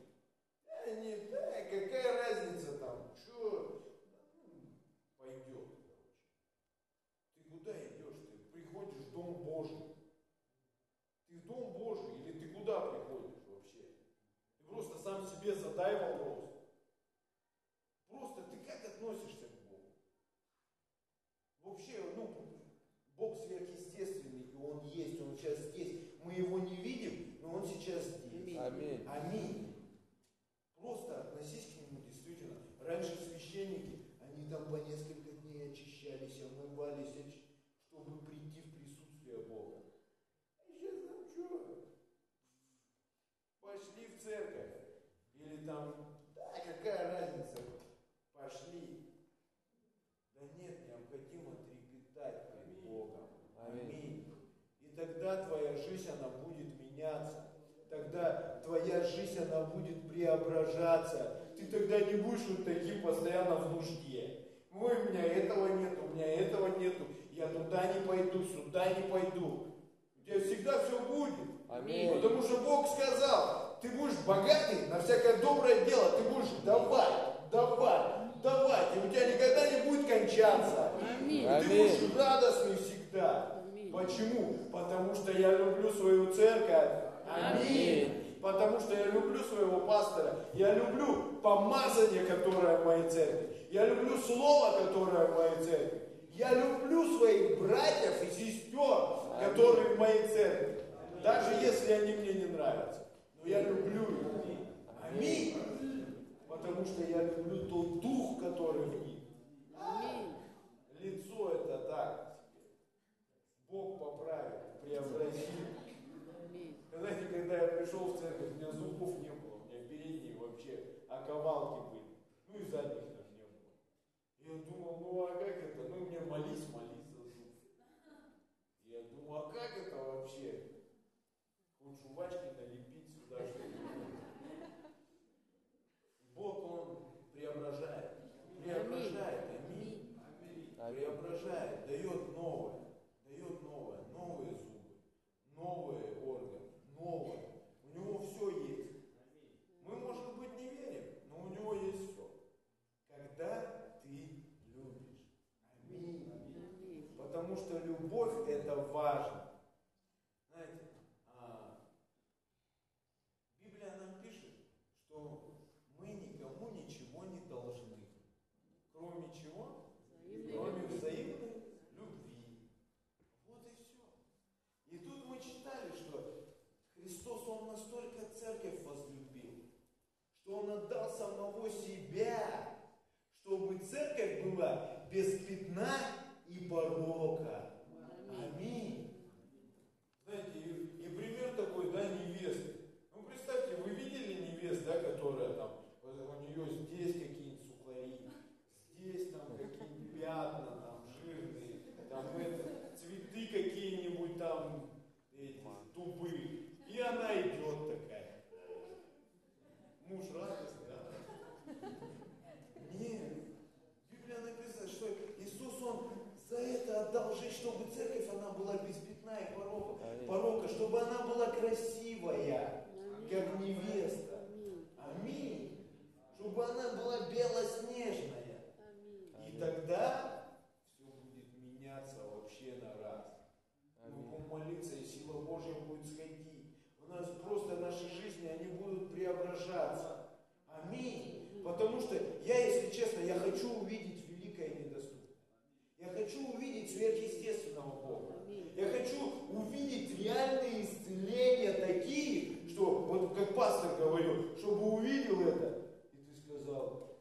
Какая разница там, что пойдет. Ты куда идешь? Ты приходишь в Дом Божий. Ты в Дом Божий или ты куда приходишь вообще? Ты просто сам себе задай вопрос. Просто ты как относишься к Богу? Вообще, Бог сверхъестественный, и Он есть, Он сейчас здесь. Мы Его не видим, но Он сейчас здесь. Аминь. Аминь. Просто относись к Нему действительно. Раньше священники, они там по несколько дней очищались, омывались, чтобы прийти в присутствие Бога. А сейчас там что? Пошли в церковь. Или там, какая разница? Пошли. Да нет, необходимо трепетать пред Богом. Аминь. И тогда твоя жизнь, она будет меняться. Тогда твоя жизнь, она будет преображаться. Ты тогда не будешь вот таким постоянно в нужде. Ой, у меня этого нету, я туда не пойду, сюда не пойду. У тебя всегда все будет. Аминь. Потому что Бог сказал, ты будешь богатый на всякое доброе дело, ты будешь давать. И у тебя никогда не будет кончаться. Аминь. Ты будешь радостный всегда. Аминь. Почему? Потому что я люблю свою церковь. Аминь. Потому что я люблю своего пастора. Я люблю помазание, которое в моей церкви. Я люблю слово, которое в моей церкви. Я люблю своих братьев и сестер, которые в моей церкви. Даже если они мне не нравятся. Но я люблю их. Аминь. Потому что я люблю тот дух, который в них. Аминь. Лицо это так. Бог поправил, преобразил. Знаете, когда я пришел в церковь, у меня зубов не было, у меня передние вообще оковалки были. Ну и задних там не было. Я думал, а как это? Мне молись за зуб. Я думал, а как это вообще? Хоть жвачки налепить сюда, что-нибудь. Бог, Он преображает. Аминь. Преображает, дает новое, новые зубы, новые органы, новое. У него все есть. Мы, может быть, не верим, но у него есть все. Когда ты любишь. Аминь. Потому что любовь это важно. Знаете, Библия нам пишет, что мы никому ничего не должны. Кроме чего? Кроме взаимной любви. Вот и все. И тут мы читали, что Христос, Он настолько церковь возлюбил, что Он отдал самого себя, чтобы церковь была без пятна и порока. Аминь. Знаете, и пример такой, невесты. Представьте, вы видели невест, которая там, у нее здесь какие-нибудь сухари, здесь там какие-нибудь пятна, там жирные, там цветы какие-нибудь там, дубы. И она идет такая. Муж радостный, Нет. Библия написано, что Иисус, Он за это отдал жизнь, чтобы церковь, она была без пятна и порока, чтобы она была красивая, как невеста. Аминь. Чтобы она была белоснежная. И тогда все будет меняться вообще на раз. Мы будем молиться, и сила Божья будет сходить. У нас просто наши жизни, они будут преображаться. Аминь. хочу увидеть сверхъестественного Бога. Я хочу увидеть реальные исцеления такие, что, вот как пастор говорил, чтобы увидел это, и ты сказал,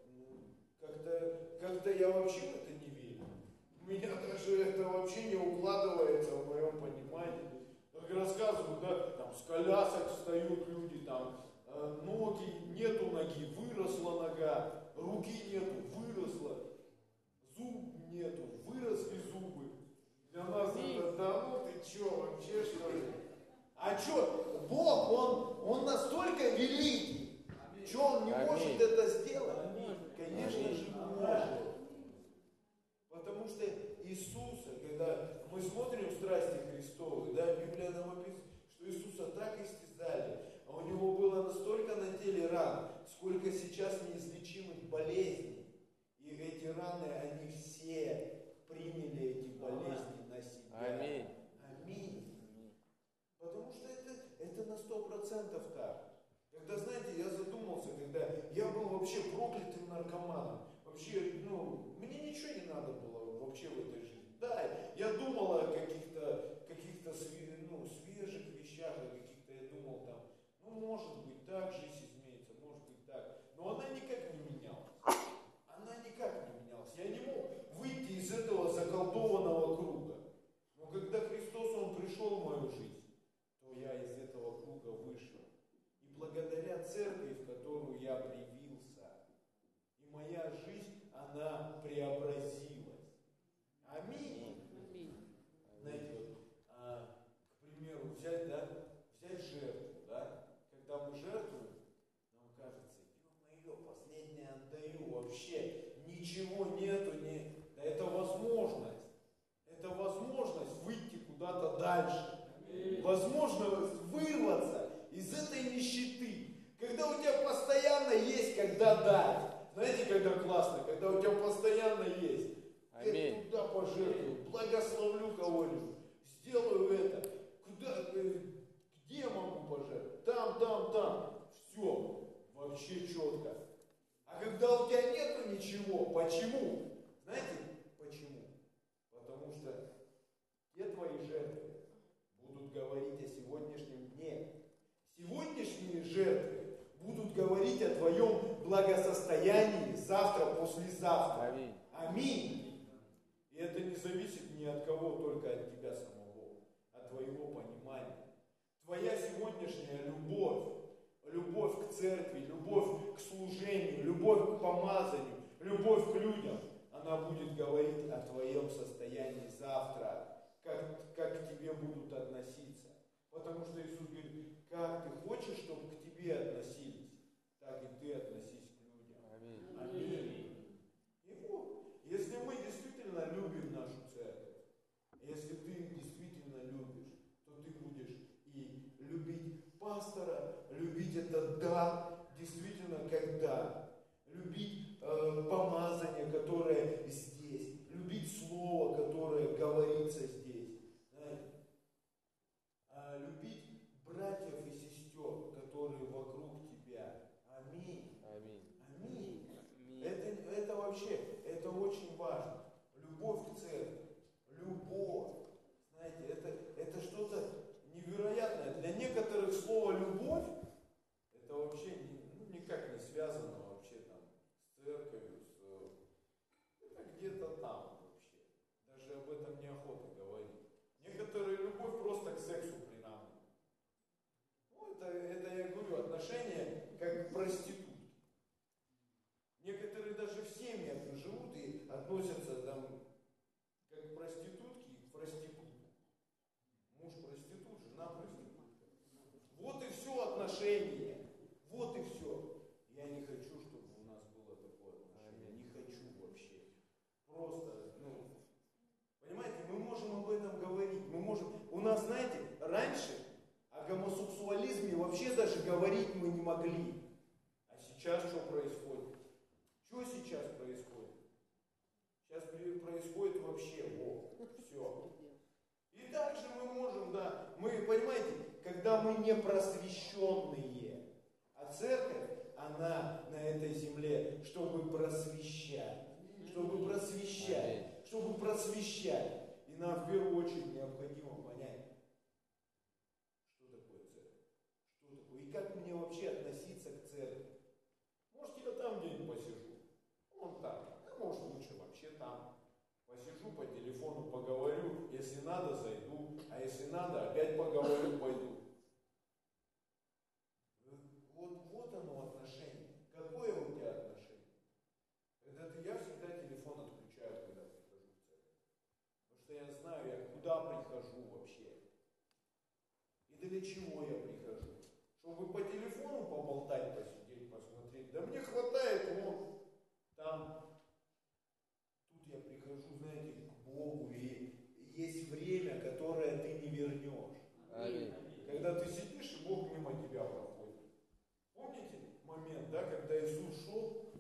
как-то я вообще в это не верю. У меня даже это вообще не укладывается в моем понимании. Как рассказывают, да, там с колясок встают люди, там ноги, нету ноги, выросла нога, руки нету, выросла, зуб нету, выросли зубы. Для нас это, да ну ты чё, вообще что ли? А чё, Бог, Он настолько великий, чё Он не может это сделать? Конечно же может. Потому что Иисуса, когда мы смотрим страсти Христовы, да, Библия нам описывает, что Иисуса так истязали, а у Него было настолько на теле ран, сколько сейчас неизлечимых болезней. И эти раны, они все приняли эти болезни на себя. Аминь. Аминь. Потому что это на 100% так. Когда, знаете, я задумался, когда я был вообще проклятым наркоманом. Вообще, мне ничего не надо было вообще в этой жизни. Да, я думал о каких-то свежих вещах, о каких-то, я думал там, может быть так жизнь изменится, может быть так. Но она никак не менялась. Она никак не менялась. Я не мог выйти из этого заколдованного круга. Но когда Христос, Он пришел в мою жизнь, то я из этого круга вышел. И благодаря церкви, в которую я привился, и моя жизнь, она преобразилась. Аминь. Знаете, к примеру, взять жертву, да? Когда мы жертвуем, нам кажется, ё-моё, последнее отдаю, вообще ничего нету, да это возможность. Это возможность выйти куда-то дальше. Возможность вырваться из этой нищеты. Когда у тебя постоянно есть, когда дать. Знаете, когда классно, когда у тебя постоянно есть. Я туда пожертвую, благословлю кого-нибудь, сделаю это. Где я могу пожертвовать? Там. Все, вообще четко. А когда у тебя нету ничего, почему? Знаете, почему? Потому что те твои жертвы будут говорить о сегодняшнем дне. Сегодняшние жертвы будут говорить о твоем благосостоянии завтра, послезавтра. Аминь. И это не зависит ни от кого, только от тебя самого, от твоего понимания. Твоя сегодняшняя любовь к церкви, любовь к служению, любовь к помазанию, любовь к людям, она будет говорить о твоем состоянии завтра, как к тебе будут относиться. Потому что Иисус говорит, как ты хочешь, чтобы к тебе относились, так и ты относись к людям. Аминь. И вот, если мы действительно любим нашу церковь, если ты действительно любишь, то ты будешь и любить пастора, любить этот дар, действительно как дар, любить помазание, которое здесь, любить слово, которое говорится здесь, знаете, любить братьев и сестер, которые вокруг тебя. Аминь. Это вообще, это очень важно. Любовь к церкви, любовь. Знаете, это что-то невероятное. Для некоторых слово «любовь» это вообще никак не связано вообще там с церковью, это где-то там вообще. Даже об этом неохота говорить. Некоторые любовь просто к сексу приравнивают. Это я говорю, отношения как к проститутке. Некоторые даже в семьях живут и относятся там как к проститутке и к проституту. Муж проститут, жена проститутка. Вот и все отношения. Вот и все. Я не хочу, чтобы у нас было такое отношение. Не хочу вообще. Просто, понимаете, мы можем об этом говорить. У нас, знаете, раньше о гомосексуализме вообще даже говорить мы не могли. А сейчас что происходит? Что сейчас происходит? Сейчас происходит вообще, все. И также мы можем, да, мы, понимаете, когда мы не просвещенные, а церковь, она на этой земле, чтобы просвещать, чтобы просвещать. И нам в первую очередь необходимо понять, что такое церковь, что такое, и как мне вообще относиться к церкви. Может, я там где-нибудь посижу, вон там, а может, лучше вообще там. Посижу по телефону, поговорю, если надо, зайду, а если надо, опять поговорю, пойду. Вот оно отношение. Какое у тебя отношение? Я всегда телефон отключаю, когда прихожу в церковь. Потому что я знаю, я куда прихожу вообще. И для чего я прихожу. Чтобы по телефону поболтать, посидеть, посмотреть. Да мне хватает, вон, там. Тут я прихожу, знаете, к Богу, и есть время, которое ты не вернешь. Аминь. Когда ты сидишь, и Бог мимо тебя проходит. Помните момент, да, когда Иисус шел?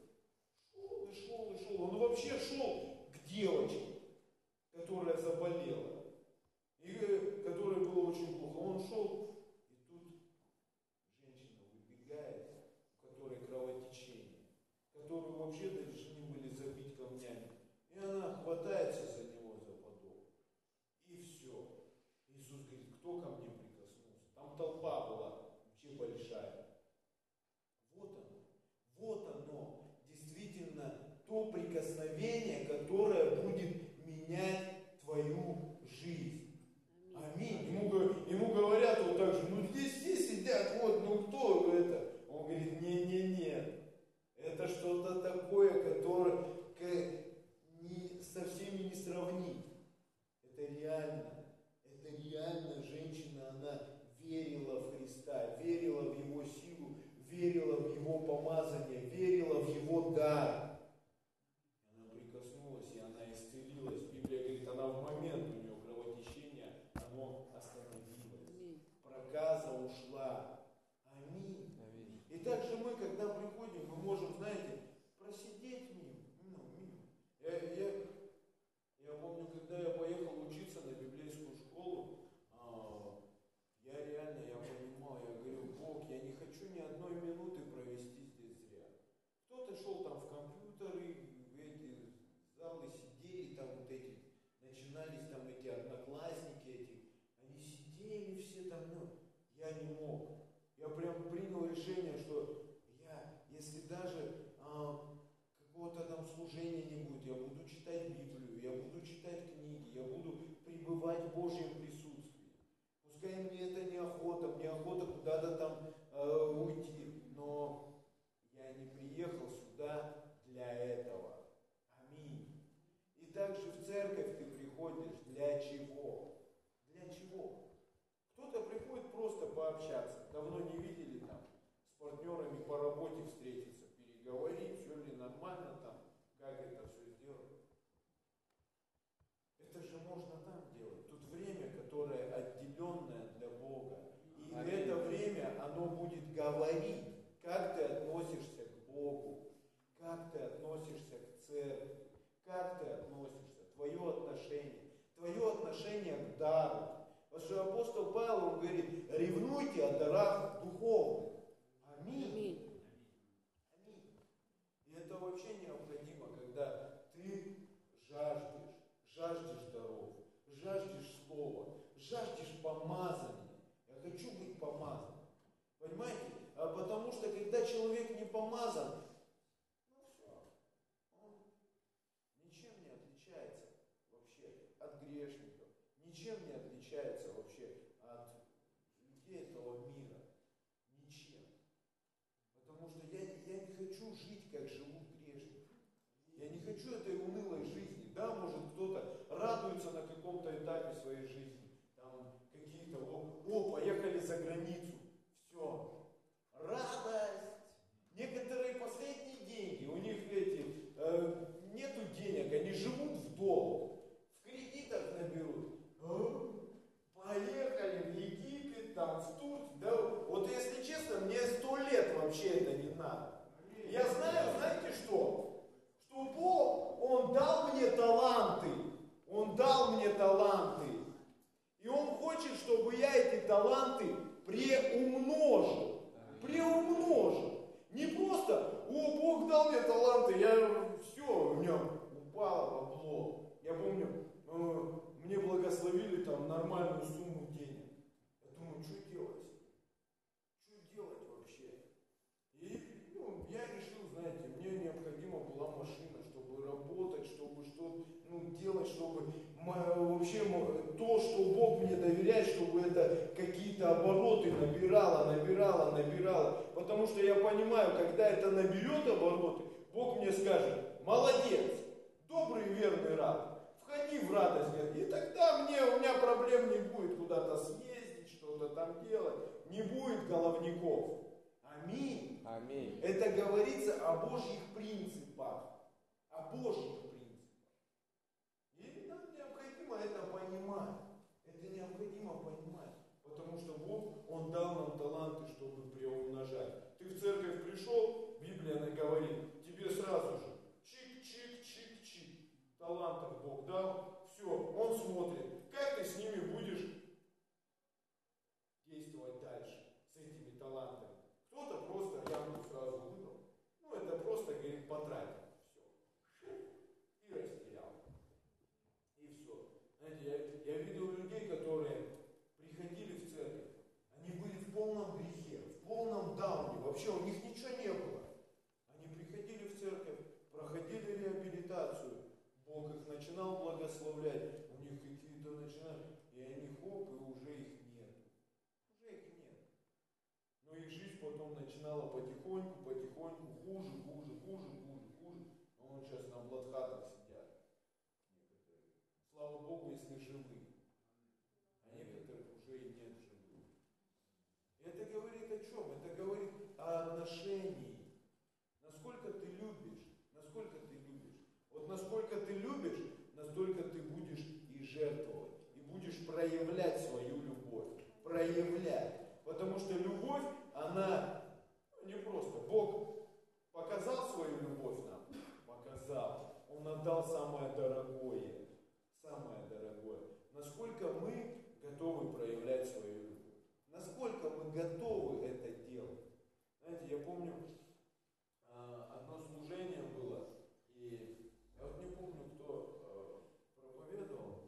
Он вообще шел к девочке, которая заболела, и которой было очень плохо. Он шел, и тут женщина выбегает, у которой кровотечение, которую вообще должны были забить камнями. И она хватается за него, за подол. И все. Иисус говорит, кто ко мне прикоснулся? Там толпа была, вообще большая. Вот оно, действительно, то прикосновение, которое будет менять твою жизнь. Аминь. Ему говорят вот так же, ну здесь все сидят, вот, ну кто это? Он говорит, не. Это что-то такое, которое со всеми не сравнить. Это реально женщина, она верила в Христа, верила в Его силу, верила в Его помазание, верила в Его дар. Она прикоснулась, и она исцелилась. Библия говорит, она в момент у нее кровотечения, оно остановилось. Проказа ушла. Аминь. И также мы, когда приходим, мы можем, знаете, просидеть мимо. Я помню, когда я поехал учиться на библейскую школу, я понимал, я говорю, Бог, я не хочу ни одной минуты провести здесь зря. Кто-то шел там в компьютеры, в эти залы сидели, там вот эти, начинались там эти одноклассники эти, они сидели все там, я не мог. Я прям принял решение, что если даже какого-то там служения не будет, я буду читать Библию, я буду читать книги, я буду пребывать в Божьем присутствии. Пускай мне это неохота, мне охота куда-то там уйти, но я не приехал сюда для этого. Аминь. И также в церковь ты приходишь для чего? Для чего? Кто-то приходит просто пообщаться, давно не видели там, с партнерами по работе встретиться, переговорить, все ли нормально там, как это все сделать. Это же можно там делать. Тут время, которое отделенное для Бога. И это время, оно будет говорить, как ты относишься к Богу, как ты относишься к церкви, как ты относишься, твое отношение к дару. Потому что апостол Павел, он говорит, ревнуйте о дарах духовных. Аминь. И это вообще необходимо, когда ты жаждешь даров, жаждешь слова, жаждешь помазания. Я хочу быть помазан. Понимаете? Потому что когда человек не помазан, все, он ничем не отличается вообще от грешников, ничем не отличается вообще от людей этого мира. Ничем. Потому что я не хочу жить, как живут грешники. Я не хочу этой унылой жизни. Да, может кто-то радуется на каком-то этапе своей жизни. Там какие-то, поехали за границу. Все. Радость. Некоторые последние деньги. У них нету денег, они живут в долг. В кредитах наберут. Поехали в Египет, там, в Турцию. Да, вот если честно, мне 100 лет вообще это не надо. Я знаю, знаете что? Что Бог, Он дал мне таланты. Он дал мне таланты. И Он хочет, чтобы я эти таланты приумножил. Приумножил. Не просто, Бог дал мне таланты, все, у меня упало бабло. Я помню, мне благословили там нормальную сумму денег. Я думаю, что делать? Что делать вообще? И я решил, знаете, мне необходима была машина, чтобы работать, чтобы что-то делать, чтобы вообще то, что Бог мне доверяет, чтобы это какие-то обороты набирало. Потому что я понимаю, когда это наберет обороты, Бог мне скажет: молодец, добрый и верный раб, входи в радость. И тогда у меня проблем не будет куда-то съездить, что-то там делать, не будет головников. Аминь. Аминь. Это говорится о Божьих принципах. О Божьих принципах. И нам необходимо это понимать. Это необходимо понимать. Потому что Бог, Он дал нам таланты, чтобы приумножать. Ты в церковь пришел, Библия говорит, тебе сразу же чик-чик-чик-чик. Талантов Бог дал, все, Он смотрит, как ты с ними будешь действовать дальше, с этими талантами. Кто-то просто ямку сразу выдал. Это просто, говорит, потратил. Все. И растерял. И все. Знаете, я видел людей, которые приходили в церковь. Они были в полном грехе, в полном дауне. Вообще у них ничего не было. Они приходили в церковь, проходили реабилитацию. Бог их начинал благословлять. У них какие-то начинали. И они хоп, и уже их нет. Уже их нет. Но их жизнь потом начинала потихоньку, хуже. А он сейчас на блатхатах сидят. Некоторые. Слава Богу, если живы. А некоторых уже и нет живых. Это говорит о чем? Это говорит о отношении. Насколько ты любишь. Вот насколько ты любишь, настолько ты будешь и жертвовать. И будешь проявлять свою любовь. Проявлять. Потому что любовь, она не просто. Бог показал свою любовь нам? Показал. Он отдал самое дорогое. Самое дорогое. Насколько мы готовы проявлять свою любовь? Насколько мы готовы это делать? Знаете, я помню, одно служение было, и я вот не помню, кто проповедовал,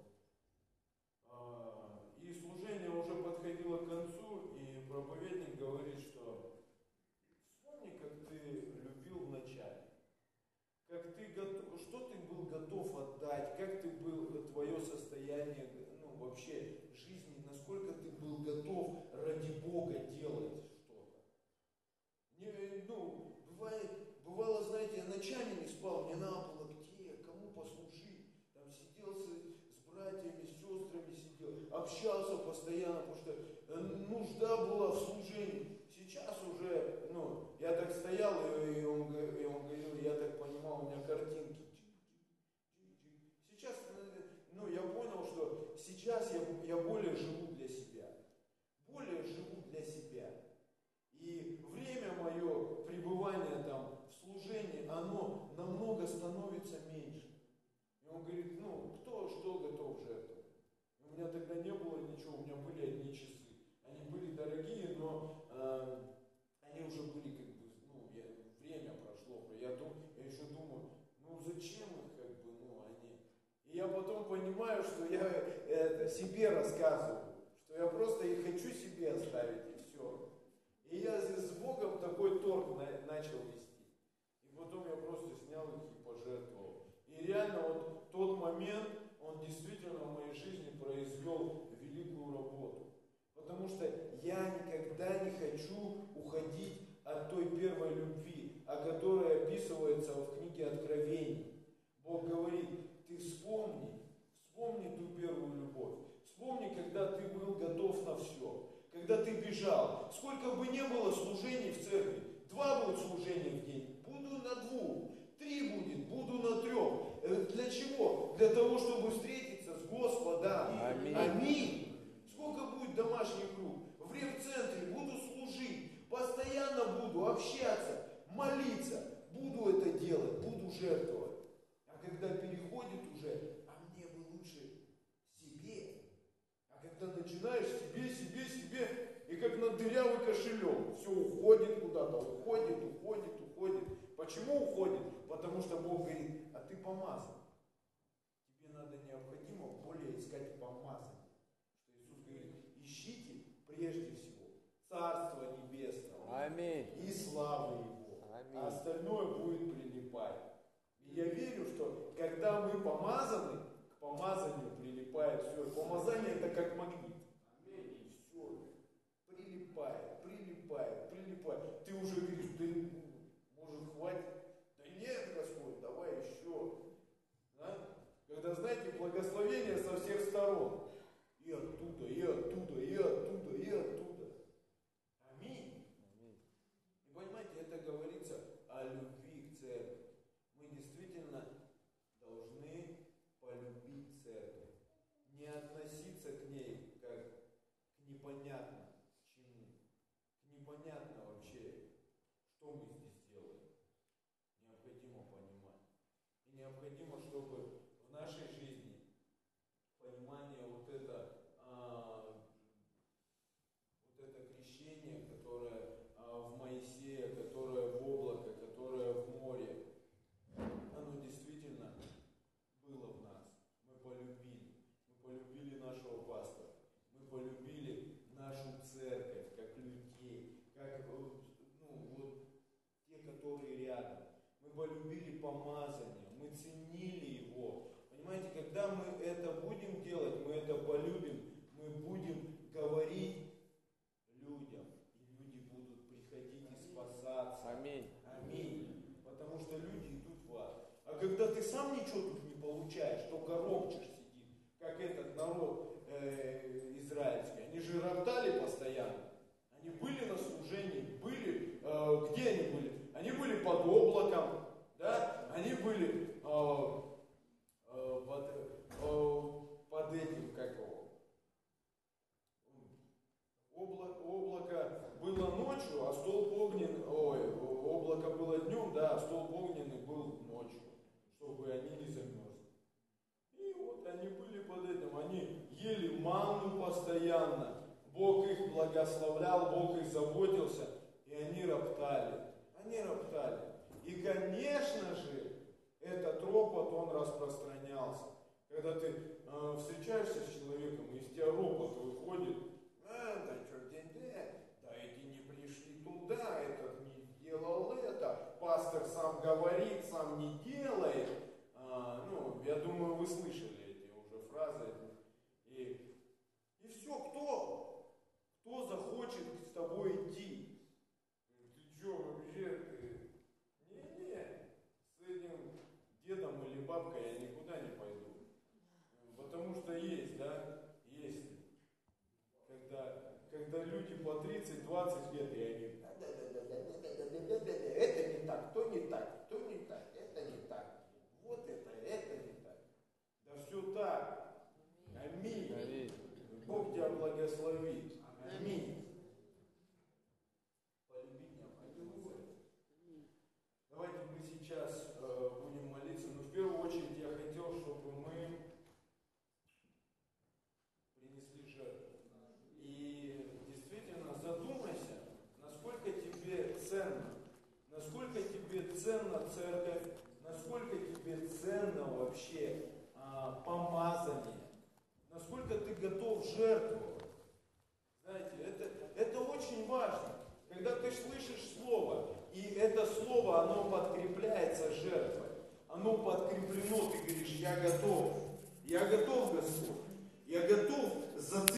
и служение уже подходило к концу, и проповедник говорит, что вспомни, как ты любил в начале, как ты что ты был готов отдать, как ты был, твое состояние, вообще жизни, насколько ты был готов ради Бога делать что-то. Бывало, знаете, я ночами не спал, мне надо было где, кому послужить, там сидел с братьями, с сестрами сидел, общался постоянно, потому что нужда была в служении. Сейчас уже, я так стоял, и он говорил, я так понимал, у меня картинки. Сейчас, я понял, что сейчас я более живу для себя. Более живу для себя. И время мое пребывания там в служении, оно намного становится меньше. И он говорит, кто что готов жертвовать? У меня тогда не было ничего, у меня были одни часы. Они были дорогие, но они уже были время прошло. Я еще думаю, зачем их они? И я потом понимаю, что я это себе рассказываю, что я просто их хочу себе оставить и все. И я здесь с Богом такой торг начал вести. И потом я просто снял их и пожертвовал. И реально вот тот момент, он действительно в моей жизни произвел великую работу. Потому что я никогда не хочу уходить от той первой любви, о которой описывается в книге Откровений. Бог говорит, ты вспомни ту первую любовь. Вспомни, когда ты был готов на все. Когда ты бежал. Сколько бы ни было служений в церкви, 2 будет служения в день, буду на 2, 3 будет, буду на 3. Для чего? Для того, чтобы встретиться с Господом. Аминь. Аминь. Сколько будет домашних групп? В рев-центре буду служить, постоянно буду общаться, молиться, буду это делать, буду жертвовать. А когда переходит уже, а мне бы лучше себе. А когда начинаешь себе, и как на дырявый кошелек, все уходит куда-то, уходит. Почему уходит? Потому что Бог говорит, а ты помазан. Тебе надо славы Его. Аминь. А остальное будет прилипать. И я верю, что когда мы помазаны, к помазанию прилипает все. Помазание это как магнит. И все. Прилипает, прилипает, прилипает. Ты уже говоришь, да может хватит? Да нет, Господь, давай еще. Да? Когда, знаете, благословение со всех сторон. И оттуда, и оттуда, и оттуда, и оттуда. Аминь. И понимаете, это говорится о любви к церкви. Мы действительно должны полюбить церковь. Не относиться к ней как к непонятно чему. К непонятно вообще, что мы здесь делаем. Необходимо понимать. И необходимо, чтобы в нашей жизни понимание вот это крещение, которое в Моисея, которое в облако, которое в море, оно действительно было в нас. Мы полюбили. Мы полюбили нашего пастора. Мы полюбили нашу церковь, как людей, как вот те, которые рядом. Мы полюбили помазание, мы ценили его. Понимаете, когда мы это будем делать, мы это полюбим, мы будем говорить людям, и люди будут приходить и спасаться. Аминь. Аминь. Потому что люди идут в ад. А когда ты сам ничего тут не получаешь, только ропчешь сидит, как этот народ израильский, они же роптали постоянно. Они были на служении, были, где они были? Они были под облаком, да? Они были под этим, как его? Облако было ночью, а столб огненный, облако было днем, да, а столб огненный был ночью, чтобы они не замерзли. И вот они были под этим, они ели манну постоянно, Бог их благословлял, Бог их заботился, и они роптали. Они роптали. И, конечно же, этот ропот, он распространялся. Когда ты встречаешься с человеком, и из тебя ропот выходит, да эти не пришли туда, этот не сделал это, пастор сам говорит, сам не делает. Я думаю, вы слышали эти уже фразы. И все, кто захочет с тобой идти? Ты что, вообще, с этим дедом или бабкой я никуда не пойду. Потому что есть, да, есть. Когда люди по 30-20 лет, и они, это не так, то не так, то не так, это не так, вот это не так. Да все так. Аминь. Аминь. Бог тебя благословит. Аминь. Полюбить необходимо. Давайте мы сейчас будем молиться, но в первую очередь я хотел, чтобы мы принесли жертву. И действительно задумайся, насколько тебе ценна церковь, насколько тебе ценно вообще помазание, насколько ты готов жертвовать. Знаете, это очень важно. Когда ты слышишь слово, и это слово, оно подкрепляется жертвой, оно подкреплено, ты говоришь, я готов, Господь, я готов зацепиться.